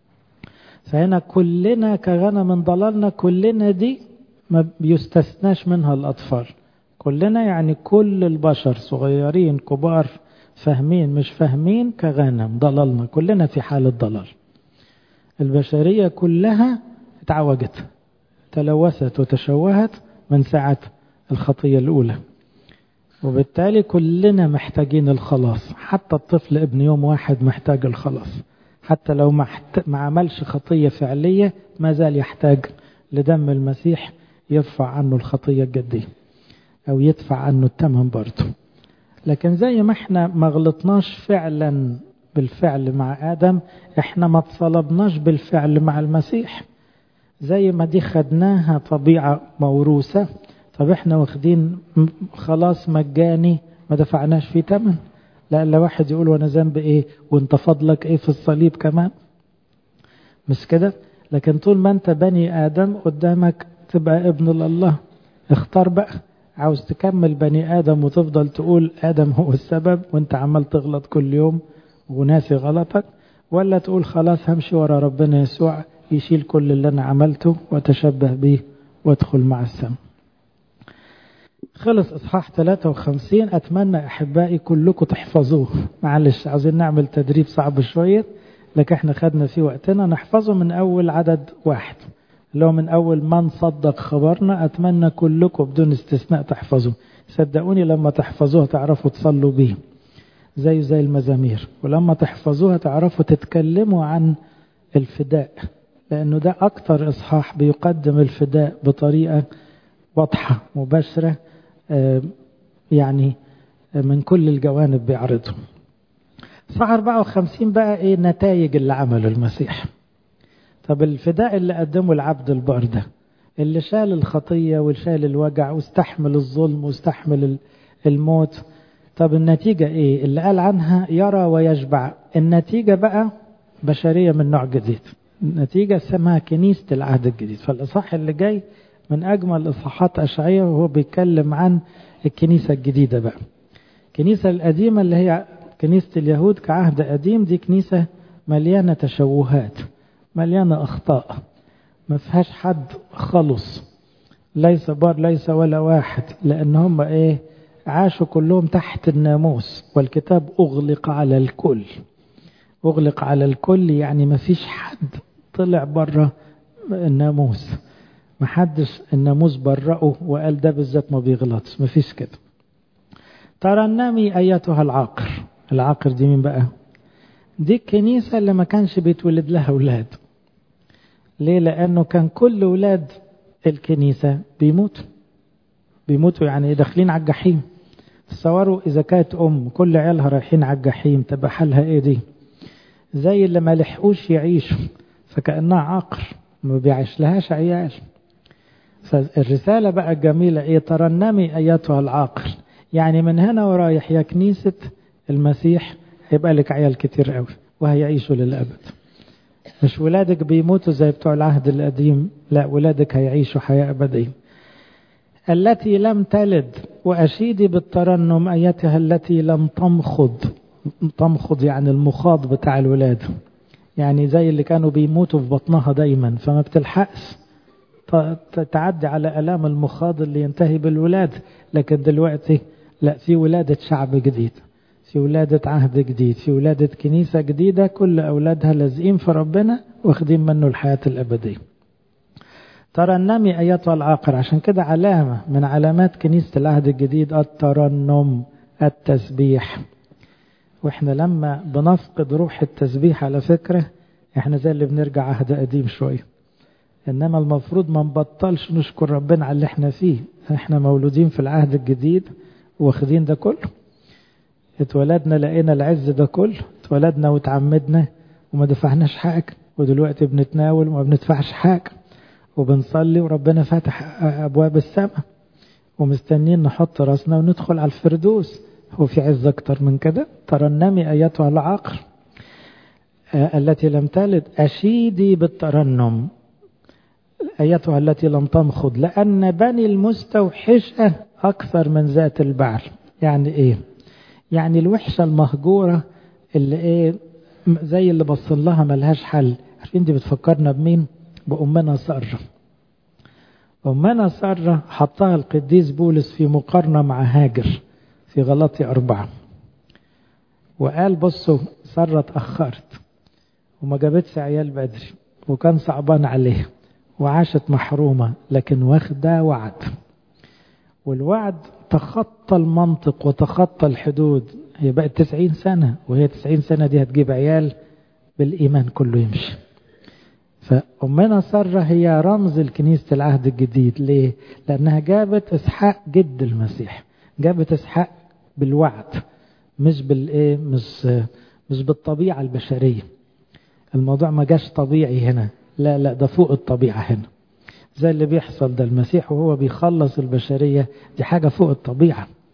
فهنا كلنا كغنم ضللنا، كلنا دي ما بيستثناش منها الأطفال. كلنا يعني كل البشر، صغيرين كبار، فاهمين مش فاهمين، كغنم ضللنا، كلنا في حالة ضلال. البشرية كلها اتعوجت، تلوثت وتشوهت من ساعة الخطية الأولى، وبالتالي كلنا محتاجين الخلاص. حتى الطفل ابن يوم واحد محتاج الخلاص، حتى لو ما, ما عملش خطية فعلية ما زال يحتاج لدم المسيح يرفع عنه الخطية الجدية أو يدفع عنه الثمن برضه. لكن زي ما احنا ما غلطناش فعلا بالفعل مع آدم، احنا ما اتصلبناش بالفعل مع المسيح. زي ما دي خدناها طبيعة موروثة، طب احنا واخدين خلاص مجاني ما دفعناش فيه ثمن. لا إلا واحد يقول وانا ذنب ايه وانت فضلك ايه في الصليب كمان، مش كده؟ لكن طول ما انت بني آدم قدامك تبقى ابن الله. اختار بقى، عاوز تكمل بني آدم وتفضل تقول آدم هو السبب وانت عمال تغلط كل يوم وناسي غلطك، ولا تقول خلاص همشي ورا ربنا يسوع يشيل كل اللي انا عملته وتشبه به وادخل مع السماء. خلص اصحاح ثلاثة وخمسين. اتمنى احبائي كلكم تحفظوه. معلش عاوزين نعمل تدريب صعب شوية لكن احنا خدنا فيه وقتنا. نحفظه من اول عدد واحد اللي هو من اول من صدق خبرنا. اتمنى كلكم بدون استثناء تحفظوه. صدقوني لما تحفظوه تعرفوا تصلوا بيه زي زي المزامير، ولما تحفظوها تعرفوا تتكلموا عن الفداء، لأنه ده أكتر إصحاح بيقدم الفداء بطريقة واضحة مباشرة، يعني من كل الجوانب بيعرضهم. صح أربعة وخمسين بقى إيه نتائج اللي عمله المسيح. طب الفداء اللي قدمه العبد البار ده اللي شال الخطية وشال الوجع واستحمل الظلم واستحمل الموت، طب النتيجة ايه اللي قال عنها؟ يرى ويشبع. النتيجة بقى بشرية من نوع جديد، النتيجة اسمها كنيسة العهد الجديد. فالإصحاح اللي جاي من أجمل إصحاحات أشعياء وهو بيتكلم عن الكنيسة الجديدة بقى. الكنيسة القديمة اللي هي كنيسة اليهود كعهد قديم دي كنيسة مليانة تشوهات، مليانة أخطاء، ما فيهاش حد خلص، ليس بار ليس ولا واحد، لأن هم إيه عاشوا كلهم تحت الناموس، والكتاب أغلق على الكل. أغلق على الكل يعني ما فيش حد طلع بره الناموس، ما حدش الناموس برأه وقال ده بالذات ما بيغلطش، ما فيش كده. ترنمي أيتها العاقر. العاقر دي مين بقى؟ دي الكنيسة اللي ما كانش بيتولد لها أولاد. ليه؟ لأنه كان كل أولاد الكنيسة بيموتوا. بيموتوا يعني داخلين على الجحيم. تصوروا إذا كانت أم كل عيالها رايحين على الجحيم تبقى حالها إيه دي؟ زي اللي ما لحقوش يعيشوا، فكأنها عاقر ما بيعيش لهاش عيال. فالرسالة بقى الجميلة إيه؟ ترنمي أيتها العاقر. يعني من هنا ورايح يا كنيسة المسيح هيبقى لك عيال كتير قوي وهيعيشوا للأبد. مش ولادك بيموتوا زي بتوع العهد القديم، لا ولادك هيعيشوا حياة أبدية. التي لم تلد وأشيدي بالترنم أيتها التي لم تمخض. تمخض يعني المخاض بتاع الولاد، يعني زي اللي كانوا بيموتوا في بطنها دايما فما بتلحقش تعدي على ألام المخاض اللي ينتهي بالولاد. لكن دلوقتي لا، في ولادة شعب جديد، في ولادة عهد جديد، في ولادة كنيسة جديدة كل أولادها لازقين في ربنا واخدين منه الحياة الأبدية. ترنمي أيتها العاقر. عشان كده علامة من علامات كنيسة العهد الجديد الترنم، التسبيح. واحنا لما بنفقد روح التسبيح على فكرة احنا زي اللي بنرجع عهد قديم شوية. انما المفروض ما نبطلش نشكر ربنا على اللي احنا فيه. احنا مولودين في العهد الجديد واخدين ده كله. اتولدنا لقينا العز ده كله، اتولدنا وتعمدنا وما دفعناش حاجة، ودلوقتي بنتناول وما بندفعش حاجة، وبنصلي وربنا فاتح أبواب السماء ومستنين نحط راسنا وندخل على الفردوس. هو في عز أكتر من كده؟ ترنمي أيتها العاقر التي لم تلد. أشيدي بالترنم أيتها التي لم تمخض لأن بني المستوحشة أكثر من ذات البعل. يعني إيه؟ يعني الوحشة المهجورة اللي إيه زي اللي بصن لها ملهاش حل. عارفين دي بتفكرنا بمين؟ بأمنا سارة. أمنا سارة حطها القديس بولس في مقارنة مع هاجر في غلاطي أربعة، وقال بصوا سارة اتأخرت وما جابتش عيال بدري وكان صعبان عليه وعاشت محرومة، لكن واخدة وعد، والوعد تخطى المنطق وتخطى الحدود. هي بقت تسعين سنة وهي تسعين سنة دي هتجيب عيال بالإيمان كله يمشي. فأمنا سارة هي رمز الكنيسة العهد الجديد. ليه؟ لأنها جابت إسحاق جد المسيح، جابت إسحاق بالوعد مش بالإيه مش مش بالطبيعة البشرية. الموضوع ما جاش طبيعي هنا، لا لا ده فوق الطبيعة هنا. زي اللي بيحصل ده المسيح وهو بيخلص البشرية دي حاجة فوق الطبيعة،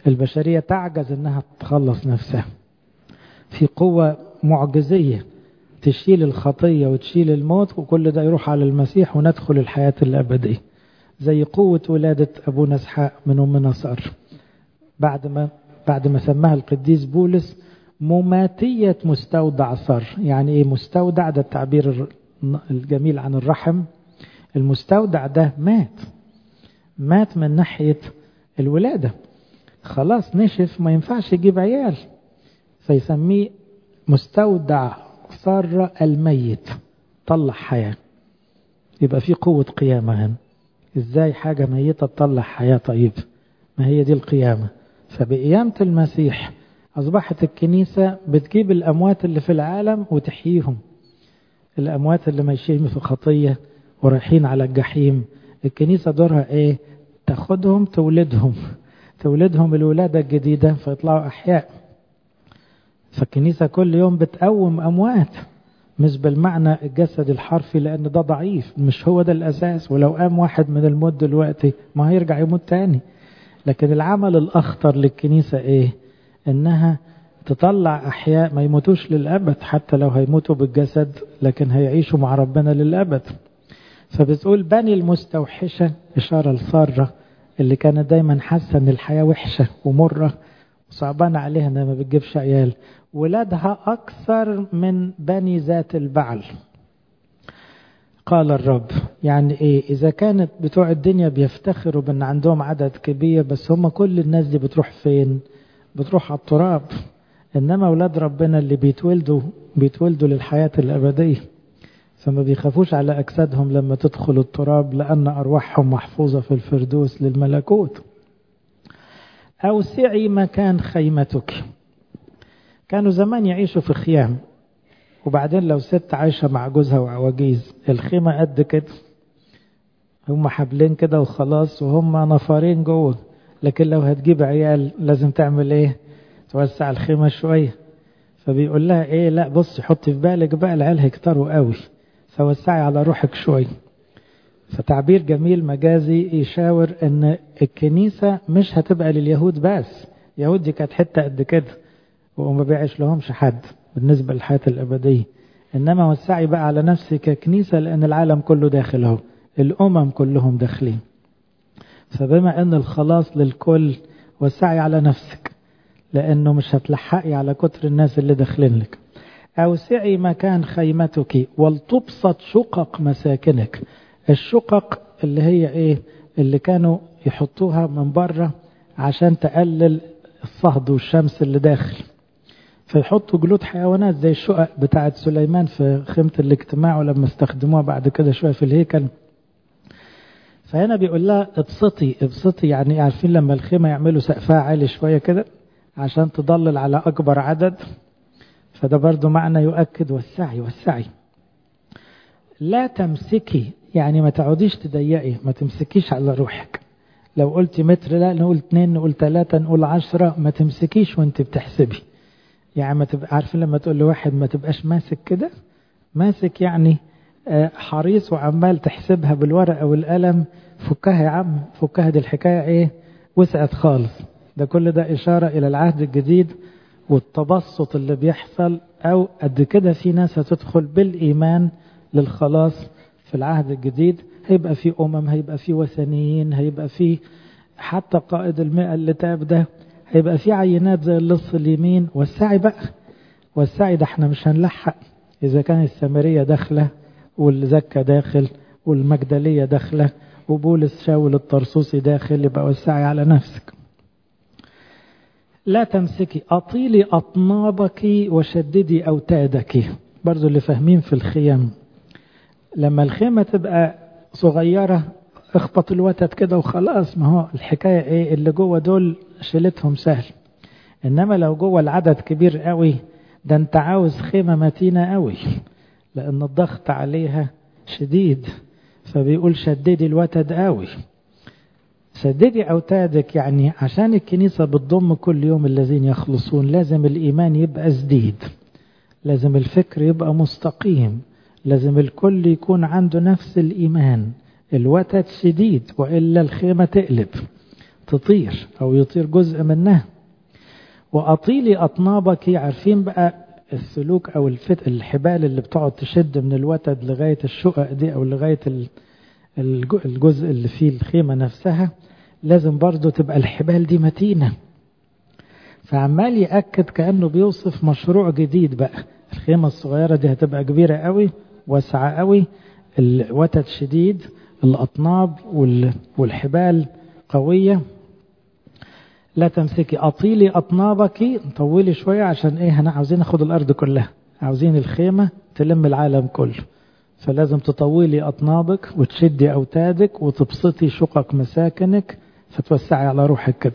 البشرية تعجز انها تخلص نفسها. في قوة معجزية تشيل الخطية وتشيل الموت، وكل ده يروح على المسيح وندخل الحياة الأبدية، زي قوة ولادة أبونا إسحاق من أمنا سارة بعد ما بعد ما سماها القديس بولس مماتية مستودع سار. يعني إيه مستودع؟ ده التعبير الجميل عن الرحم. المستودع ده مات مات من ناحية الولادة، خلاص نشف ما ينفعش يجيب عيال، فيسميه مستودع سار الميت، طلع حياة. يبقى في قوة قيامة هنا. ازاي حاجة ميتة تطلع حياة؟ طيب ما هي دي القيامة. فبقيامة المسيح أصبحت الكنيسة بتجيب الأموات اللي في العالم وتحييهم. الأموات اللي ماشيين في خطية ورايحين على الجحيم، الكنيسة دورها ايه؟ تاخدهم تولدهم تولدهم الولادة الجديدة فيطلعوا أحياء. فالكنيسة كل يوم بتقوم أموات، مش بالمعنى الجسد الحرفي لأن ده ضعيف، مش هو ده الأساس. ولو قام واحد من الموت دلوقتي ما هيرجع يموت تاني. لكن العمل الأخطر للكنيسة إيه؟ إنها تطلع أحياء ما يموتوش للأبد، حتى لو هيموتوا بالجسد لكن هيعيشوا مع ربنا للأبد. فبتقول بني المستوحشة إشارة لسارة اللي كانت دايما حاسة إن الحياة وحشة ومرة صعبان عليها إنها ما بتجيبش عيال، ولادها أكثر من بني ذات البعل قال الرب. يعني إيه؟ إذا كانت بتوع الدنيا بيفتخروا بأن عندهم عدد كبير، بس هم كل الناس دي بتروح فين؟ بتروح على التراب. إنما أولاد ربنا اللي بيتولدوا بيتولدوا للحياة الأبدية، فما بيخافوش على أجسادهم لما تدخل التراب، لأن أرواحهم محفوظة في الفردوس للملكوت. أوسعي مكان خيمتك. كانوا زمان يعيشوا في خيام، وبعدين لو ست عايشة مع جوزها وعواجيز الخيمة قد كده، هم حبلين كده وخلاص وهم نفرين جوه. لكن لو هتجيب عيال لازم تعمل ايه؟ توسع الخيمة شوية. فبيقول لها ايه؟ لا بصي حطي في بالك بقى العيال هيكتروا قوي، فوسعي على روحك شوية. فتعبير جميل مجازي يشاور ان الكنيسة مش هتبقى لليهود بس. يهود دي كانت حتة قد كده وما بيعيش لهمش حد بالنسبة للحياة الأبدية. إنما وسعي بقى على نفسك ككنيسة، لأن العالم كله داخل اهو، الأمم كلهم داخلين. فبما أن الخلاص للكل وسعي على نفسك، لأنه مش هتلحقي على كتر الناس اللي داخلين لك. أوسعي مكان خيمتك ولتبسط شقق مساكنك. الشقق اللي هي إيه؟ اللي كانوا يحطوها من بره عشان تقلل الصهد والشمس اللي داخل، فيحطوا جلود حيوانات زي الشقق بتاعت سليمان في خيمة الاجتماع، ولما استخدموها بعد كده شوية في الهيكل. فهنا بيقول لها ابسطي ابسطي. يعني عارفين لما الخيمة يعملوا سقفها عالي شوية كده عشان تضلل على أكبر عدد، فده برضو معنى يؤكد وسعي وسعي. لا تمسكي، يعني ما تعوديش تضيقي، ما تمسكيش على روحك. لو قلت متر لا نقول اتنين، نقول تلاتة، نقول عشرة. ما تمسكيش وانت بتحسبي. يعني ما تبقى عارفين لما تقول لواحد ما تبقاش ماسك كده، ماسك يعني حريص وعمال تحسبها بالورقة والقلم. فكها يا عم فكها، دي الحكاية ايه؟ وسعت خالص. ده كل ده إشارة إلى العهد الجديد والتبسط اللي بيحصل. أو قد كده في ناس هتدخل بالإيمان للخلاص في العهد الجديد. هيبقى في أمم، هيبقى في وثنيين، هيبقى في حتى قائد المئة اللي تاب ده، هيبقى في عينات زي اللص اليمين. والسعي بقى والسعي ده احنا مش هنلحق. إذا كان السامرية داخلة والزكة داخل والمجدلية داخلة وبولس شاول الطرسوسي داخل، يبقى والسعي على نفسك. لا تمسكي، أطيلي أطنابك وشددي أوتادك. برضو اللي فاهمين في الخيام، لما الخيمة تبقى صغيرة اخبط الوتد كده وخلاص، ما هو الحكاية ايه؟ اللي جوه دول شيلتهم سهل. انما لو جوه العدد كبير قوي، ده انت عاوز خيمة متينة قوي، لان الضغط عليها شديد. فبيقول شددي الوتد قوي. شددي أوتادك، يعني عشان الكنيسة بتضم كل يوم الذين يخلصون لازم الإيمان يبقى جديد، لازم الفكر يبقى مستقيم، لازم الكل يكون عنده نفس الإيمان. الوتد شديد وإلا الخيمة تقلب. تطير أو يطير جزء منها. وأطيلي أطنابك، عارفين بقى السلوك أو الفت الحبال اللي بتقعد تشد من الوتد لغاية الشقق دي أو لغاية الجزء اللي فيه الخيمة نفسها، لازم برضو تبقى الحبال دي متينة. فعمال يأكد كأنه بيوصف مشروع جديد بقى. الخيمة الصغيرة دي هتبقى كبيرة قوي، واسعة قوي، الوتد شديد، الأطناب والحبال قوية. لا تمسكي، أطيلي أطنابك، طولي شوية عشان إيه؟ هنا عاوزين ناخد الأرض كلها، عاوزين الخيمة تلم العالم كله، فلازم تطولي أطنابك وتشدي أوتادك وتبسطي شقق مساكنك فتوسعي على روحك كده.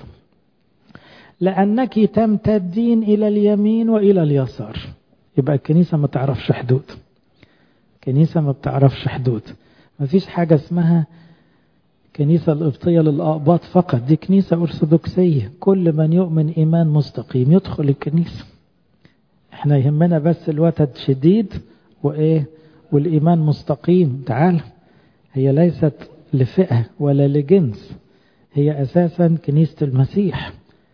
لأنك تمتدين إلى اليمين وإلى اليسار. يبقى الكنيسة ما تعرفش حدود، الكنيسة ما بتعرفش حدود. ما فيش حاجة اسمها كنيسة القبطية للأقباط فقط، دي كنيسة أرثوذكسية، كل من يؤمن إيمان مستقيم يدخل الكنيسة. احنا يهمنا بس الوتد شديد وإيه والإيمان مستقيم. تعال، هي ليست لفئة ولا لجنس، هي أساسا كنيسة المسيح،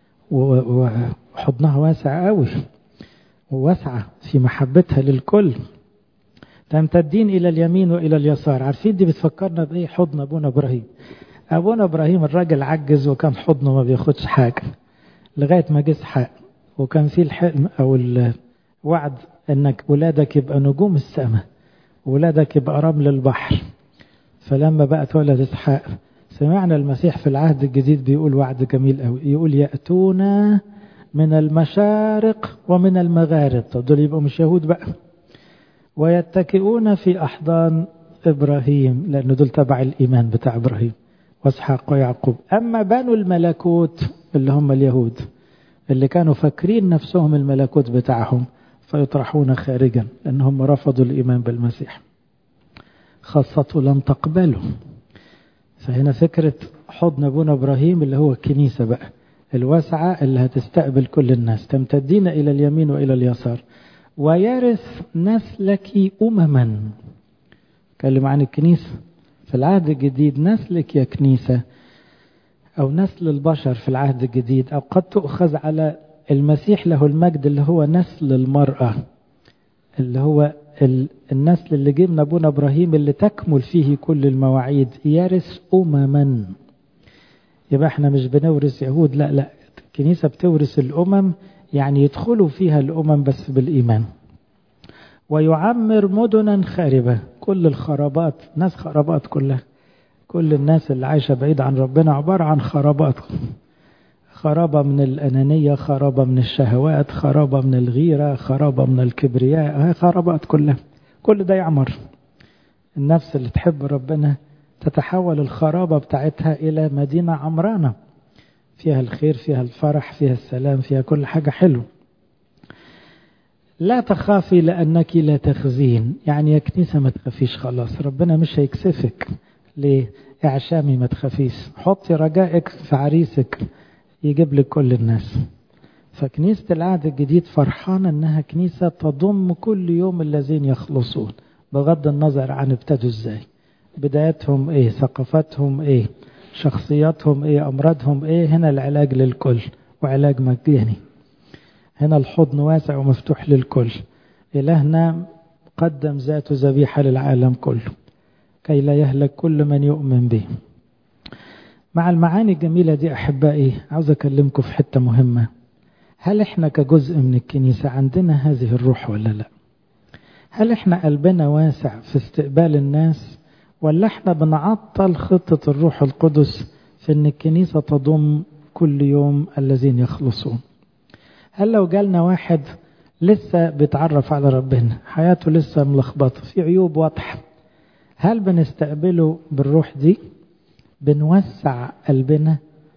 وحضنها واسع قوي وواسعة في محبتها للكل. تمتدين إلى اليمين وإلى اليسار. عارفين دي بتفكرنا بإيه؟ حضن أبونا إبراهيم. أبونا إبراهيم الراجل عجز وكان حضنه ما بياخدش حاجة لغاية ما جه إسحاق، وكان فيه الحلم أو الوعد أنك ولادك يبقى نجوم السماء، ولادك يبقى رمل البحر. فلما بقى اتولد إسحاق سمعنا المسيح في العهد الجديد بيقول وعد جميل قوي، يقول يأتونا من المشارق ومن المغارب. طب دول يبقوا مش يهود بقى. ويتكئون في أحضان إبراهيم، لأن دول تبع الإيمان بتاع إبراهيم واسحاق ويعقوب. أما بنو الملكوت اللي هم اليهود اللي كانوا فاكرين نفسهم الملكوت بتاعهم فيطرحون خارجا لأنهم رفضوا الإيمان بالمسيح، خاصته لم تقبله. فهنا فكرة حضن أبونا إبراهيم اللي هو الكنيسة بقى الواسعة اللي هتستقبل كل الناس. تمتدين إلى اليمين وإلى اليسار. ويرث نسلك أمما. كلم عن الكنيسة في العهد الجديد، نسلك يا كنيسة أو نسل البشر في العهد الجديد، أو قد تؤخذ على المسيح له المجد اللي هو نسل المرأة، اللي هو النسل اللي جه من أبونا إبراهيم اللي تكمل فيه كل المواعيد. يرث أمما. يبقى احنا مش بنورث يهود، لا لا، الكنيسة بتورث الأمم، يعني يدخلوا فيها الأمم بس بالإيمان. ويعمر مدنا خاربة. كل الخرابات، ناس خرابات كلها، كل الناس اللي عايشة بعيد عن ربنا عبارة عن خرابات. خرابة من الأنانية، خرابة من الشهوات، خرابة من الغيرة، خرابة من الكبرياء، خرابات كلها. كل ده يعمر. النفس اللي تحب ربنا تتحول الخرابة بتاعتها إلى مدينة عمرانة فيها الخير، فيها الفرح، فيها السلام، فيها كل حاجة حلوة. لا تخافي لأنك لا تخزين. يعني يا كنيسة ما تخافيش، خلاص ربنا مش هيكسفك. ليه؟ اعشامي ما تخافيش، حطي رجائك في عريسك يجيب لك كل الناس. فكنيسة العهد الجديد فرحانة انها كنيسة تضم كل يوم الذين يخلصون، بغض النظر عن ابتدوا ازاي، بدايتهم ايه، ثقافتهم ايه، شخصياتهم ايه، امراضهم ايه. هنا العلاج للكل وعلاج مجاني. هنا الحضن واسع ومفتوح للكل. إلهنا قدم ذاته ذبيحة للعالم كله كي لا يهلك كل من يؤمن به. مع المعاني الجميلة دي أحبائي، عاوز أكلمكم في حتة مهمة. هل إحنا كجزء من الكنيسة عندنا هذه الروح ولا لا؟ هل إحنا قلبنا واسع في استقبال الناس، ولا إحنا بنعطل خطة الروح القدس في أن الكنيسة تضم كل يوم الذين يخلصون؟ هل لو جالنا واحد لسه بيتعرف على ربنا، حياته لسه ملخبطة، في عيوب واضحة، هل بنستقبله بالروح دي؟ بنوسع قلبنا؟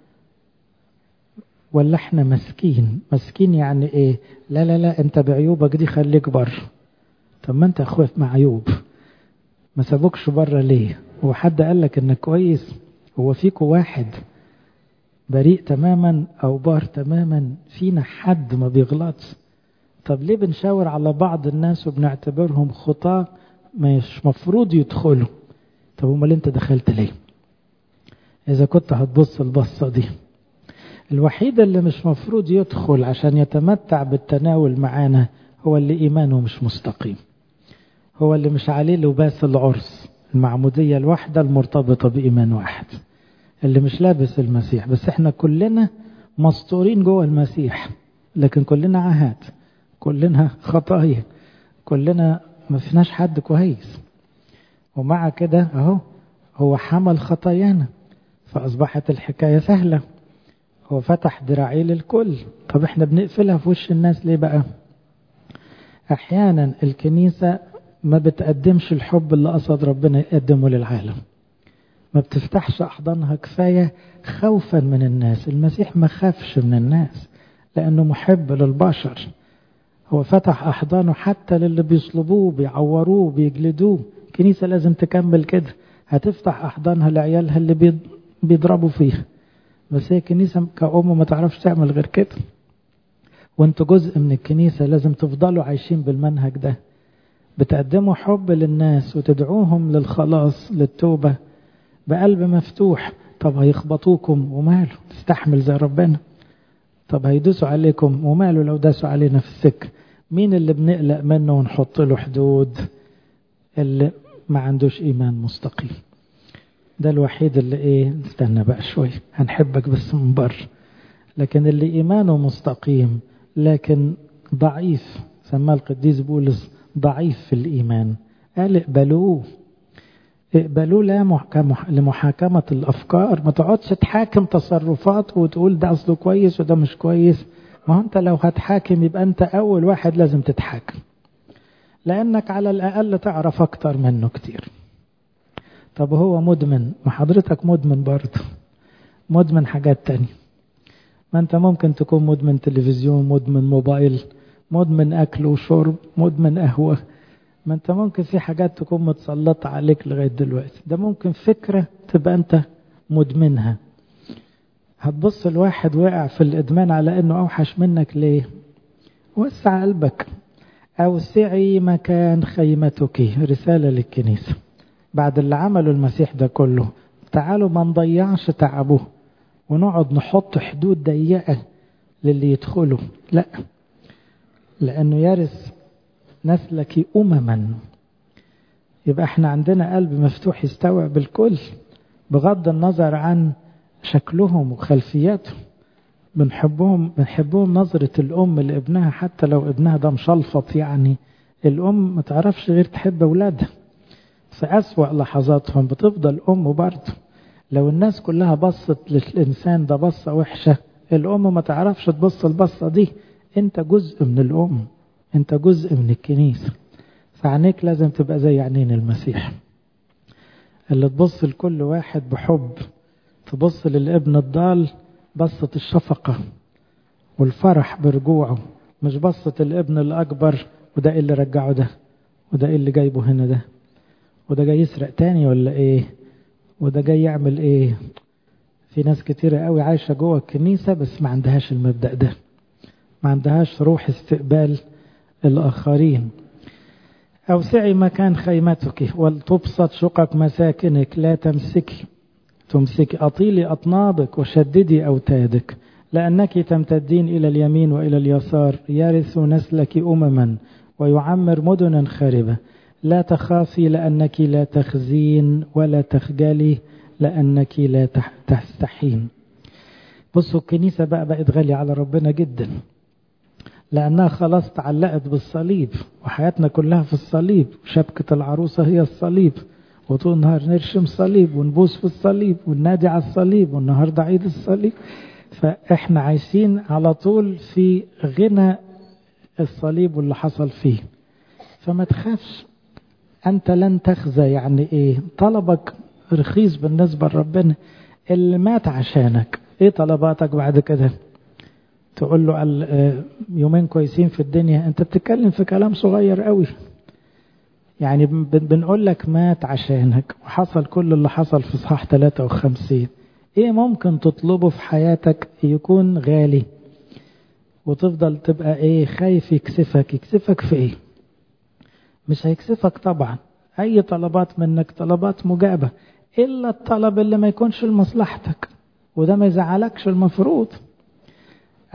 ولا احنا مسكين؟ مسكين يعني ايه؟ لا لا لا، انت بعيوبك دي خليك بره. طب ما انت اخويا مع عيوب، ما سابوكش بره ليه؟ هو حد قال لك انك كويس؟ هو فيكوا واحد بريء تماما او بار تماما؟ فينا حد ما بيغلطش؟ طب ليه بنشاور على بعض الناس وبنعتبرهم خطاة مش مفروض يدخلوا؟ طب امال انت دخلت ليه؟ اذا كنت هتبص البصة دي الوحيد اللي مش مفروض يدخل عشان يتمتع بالتناول معانا هو اللي إيمانه مش مستقيم، هو اللي مش عليه لباس العرس، المعمودية الواحدة المرتبطة بإيمان واحد، اللي مش لابس المسيح. بس احنا كلنا مستورين جوه المسيح، لكن كلنا عهات، كلنا خطايا، كلنا ما فيناش حد كويس. ومع كده اهو هو حمل خطايانا، فأصبحت الحكاية سهلة، هو فتح دراعيه للكل. طب احنا بنقفلها في وش الناس ليه بقى؟ احيانا الكنيسة ما بتقدمش الحب اللي قصد ربنا يقدمه للعالم، ما بتفتحش أحضانها كفاية خوفا من الناس. المسيح ما خافش من الناس لأنه محب للبشر، هو فتح أحضانه حتى للي بيصلبوه بيعوروه بيجلدوه. الكنيسة لازم تكمل كده، هتفتح أحضانها لعيالها اللي بيضربوا فيها، بس هي الكنيسة كأم ما تعرفش تعمل غير كده. وانتوا جزء من الكنيسة، لازم تفضلوا عايشين بالمنهج ده، بتقدموا حب للناس وتدعوهم للخلاص للتوبة بقلب مفتوح. طب هيخبطوكم وماله، تستحمل زي ربنا. طب هيدوسوا عليكم وماله لو داسوا علينا في السكة. مين اللي بنقلق منه ونحط له حدود؟ اللي ما عندوش إيمان مستقيم، ده الوحيد اللي ايه استنى بقى شوي هنحبك بس من بره. لكن اللي إيمانه مستقيم لكن ضعيف، سماه القديس بولس ضعيف في الإيمان، قال اقبلوه، اقبلوه لا لمحاكمة الأفكار. ما تقعدش تحاكم تصرفات وتقول ده أصله كويس وده مش كويس. ما أنت لو هتحاكم يبقى أنت أول واحد لازم تتحاكم، لأنك على الأقل تعرف أكتر منه كتير. طب هو مدمن، ما حضرتك مدمن برضه، مدمن حاجات تانية. ما أنت ممكن تكون مدمن تلفزيون، مدمن موبايل، مدمن أكل وشرب، مدمن قهوة. ما أنت ممكن في حاجات تكون متسلطة عليك لغاية دلوقتي. ده ممكن فكرة تبقى أنت مدمنها. هتبص الواحد واقع في الإدمان على أنه أوحش منك ليه؟ وسع قلبك. أوسعي مكان خيمتك، رسالة للكنيسة بعد اللي عمله المسيح ده كله. تعالوا ما نضيعش تعبه ونقعد نحط حدود ضيقة للي يدخله، لا، لأنه يرث نسلك أمما. يبقى احنا عندنا قلب مفتوح يستوعب الكل بغض النظر عن شكلهم وخلفياتهم. بنحبهم بنحبهم نظرة الأم لابنها، حتى لو ابنها ده مشلفط. يعني الأم ما تعرفش غير تحب أولادها في أسوأ لحظاتهم، بتفضل أم برضه. لو الناس كلها بصت للإنسان ده بصة وحشة، الأم ما تعرفش تبص البصة دي. انت جزء من الأم، انت جزء من الكنيسة، فعنيك لازم تبقى زي عينين المسيح اللي تبص لكل واحد بحب. تبص للابن الضال بصة الشفقة والفرح برجوعه، مش بصة الابن الأكبر وده إيه اللي رجعه ده، وده إيه اللي جايبه هنا ده، وده جاي يسرق تاني ولا إيه، وده جاي يعمل إيه. في ناس كتيرة قوي عايشة جوه الكنيسة بس ما عندهاش المبدأ ده، ما عندهاش روح استقبال الآخرين. أوسعي مكان خيمتك ولتبسط شقق مساكنك، لا تمسكي تمسكي أطيلي أطنابك وشددي أوتادك، لأنك تمتدين إلى اليمين وإلى اليسار. يرث نسلك أمما ويعمر مدنا خاربة. لا تخافي لأنك لا تخزين، ولا تخجلي لأنك لا تستحين. بصوا الكنيسة بقى بقت غالية على ربنا جدا، لأنها خلاص تعلقت بالصليب، وحياتنا كلها في الصليب. شبكة العروسة هي الصليب، وطول النهار نرشم صليب ونبوس في الصليب وننادي على الصليب، والنهاردة عيد الصليب. فإحنا عايشين على طول في غنى الصليب واللي حصل فيه. فما تخافش، أنت لن تخزى. يعني إيه؟ طلبك رخيص بالنسبة لربنا اللي مات عشانك. إيه طلباتك بعد كده؟ تقول له يومين كويسين في الدنيا؟ أنت بتتكلم في كلام صغير قوي. يعني بنقول لك مات عشانك وحصل كل اللي حصل في صحاح ثلاثة وخمسين. ايه ممكن تطلبه في حياتك يكون غالي وتفضل تبقى ايه خايف يكسفك؟ يكسفك في ايه؟ مش هيكسفك طبعا. اي طلبات منك طلبات مجابة، الا الطلب اللي ما يكونش لمصلحتك، وده ما يزعلكش المفروض.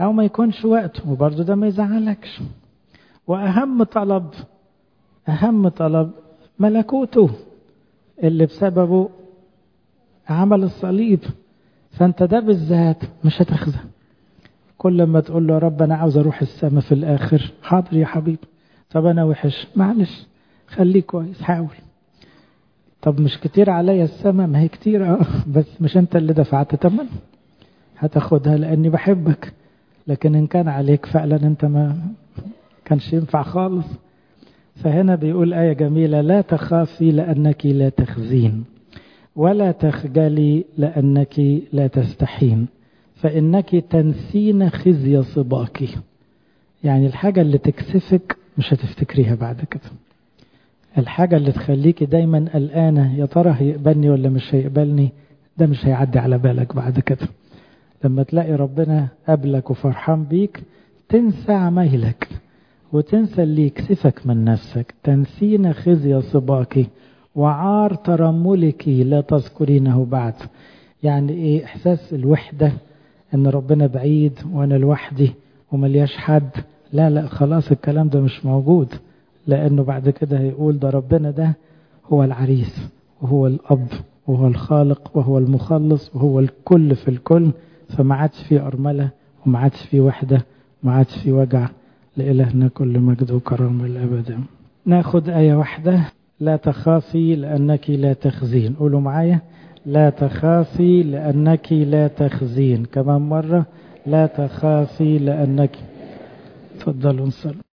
أو ما يكونش وقته، وبرضه ده ما يزعلكش. وأهم طلب أهم طلب ملكوته اللي بسببه عمل الصليب. فأنت ده بالذات مش هتخزى. كل ما تقول له يا رب أنا عاوز أروح السما في الآخر، حاضر يا حبيبي. طب أنا وحش، معلش خليك كويس، حاول. طب مش كتير عليا السما؟ ما هي كتير اه، بس مش أنت اللي دفعت تمن، هتاخدها لأني بحبك. لكن إن كان عليك فعلا أنت ما كانش ينفع خالص. فهنا بيقول آية جميلة: لا تخافي لأنك لا تخزين، ولا تخجلي لأنك لا تستحين، فإنك تنسين خزي صباك. يعني الحاجة اللي تكسفك مش هتفتكريها بعد كده. الحاجة اللي تخليكي دايما قلقانة يا ترى هيقبلني ولا مش هيقبلني، ده مش هيعدي على بالك بعد كده. لما تلاقي ربنا قبلك وفرحان بيك تنسى عمايلك وتنسى اللي يكسفك من نفسك. تنسين خزي صباك وعار ترملك لا تذكرينه بعد. يعني ايه؟ احساس الوحدة، ان ربنا بعيد وانا لوحدي وملياش حد. لا لا خلاص الكلام ده مش موجود، لانه بعد كده هيقول ده ربنا ده هو العريس وهو الاب وهو الخالق وهو المخلص وهو الكل في الكل. فما عادش في أرملة وما عادش في وحدة وما عادش في وجع. لإلهنا كل مجد وكرم الأبد. ناخد آية واحدة: لا تخافي لأنك لا تخزين. قولوا معايا: لا تخافي لأنك لا تخزين. كمان مرة: لا تخافي لأنك. تفضلوا نصلي.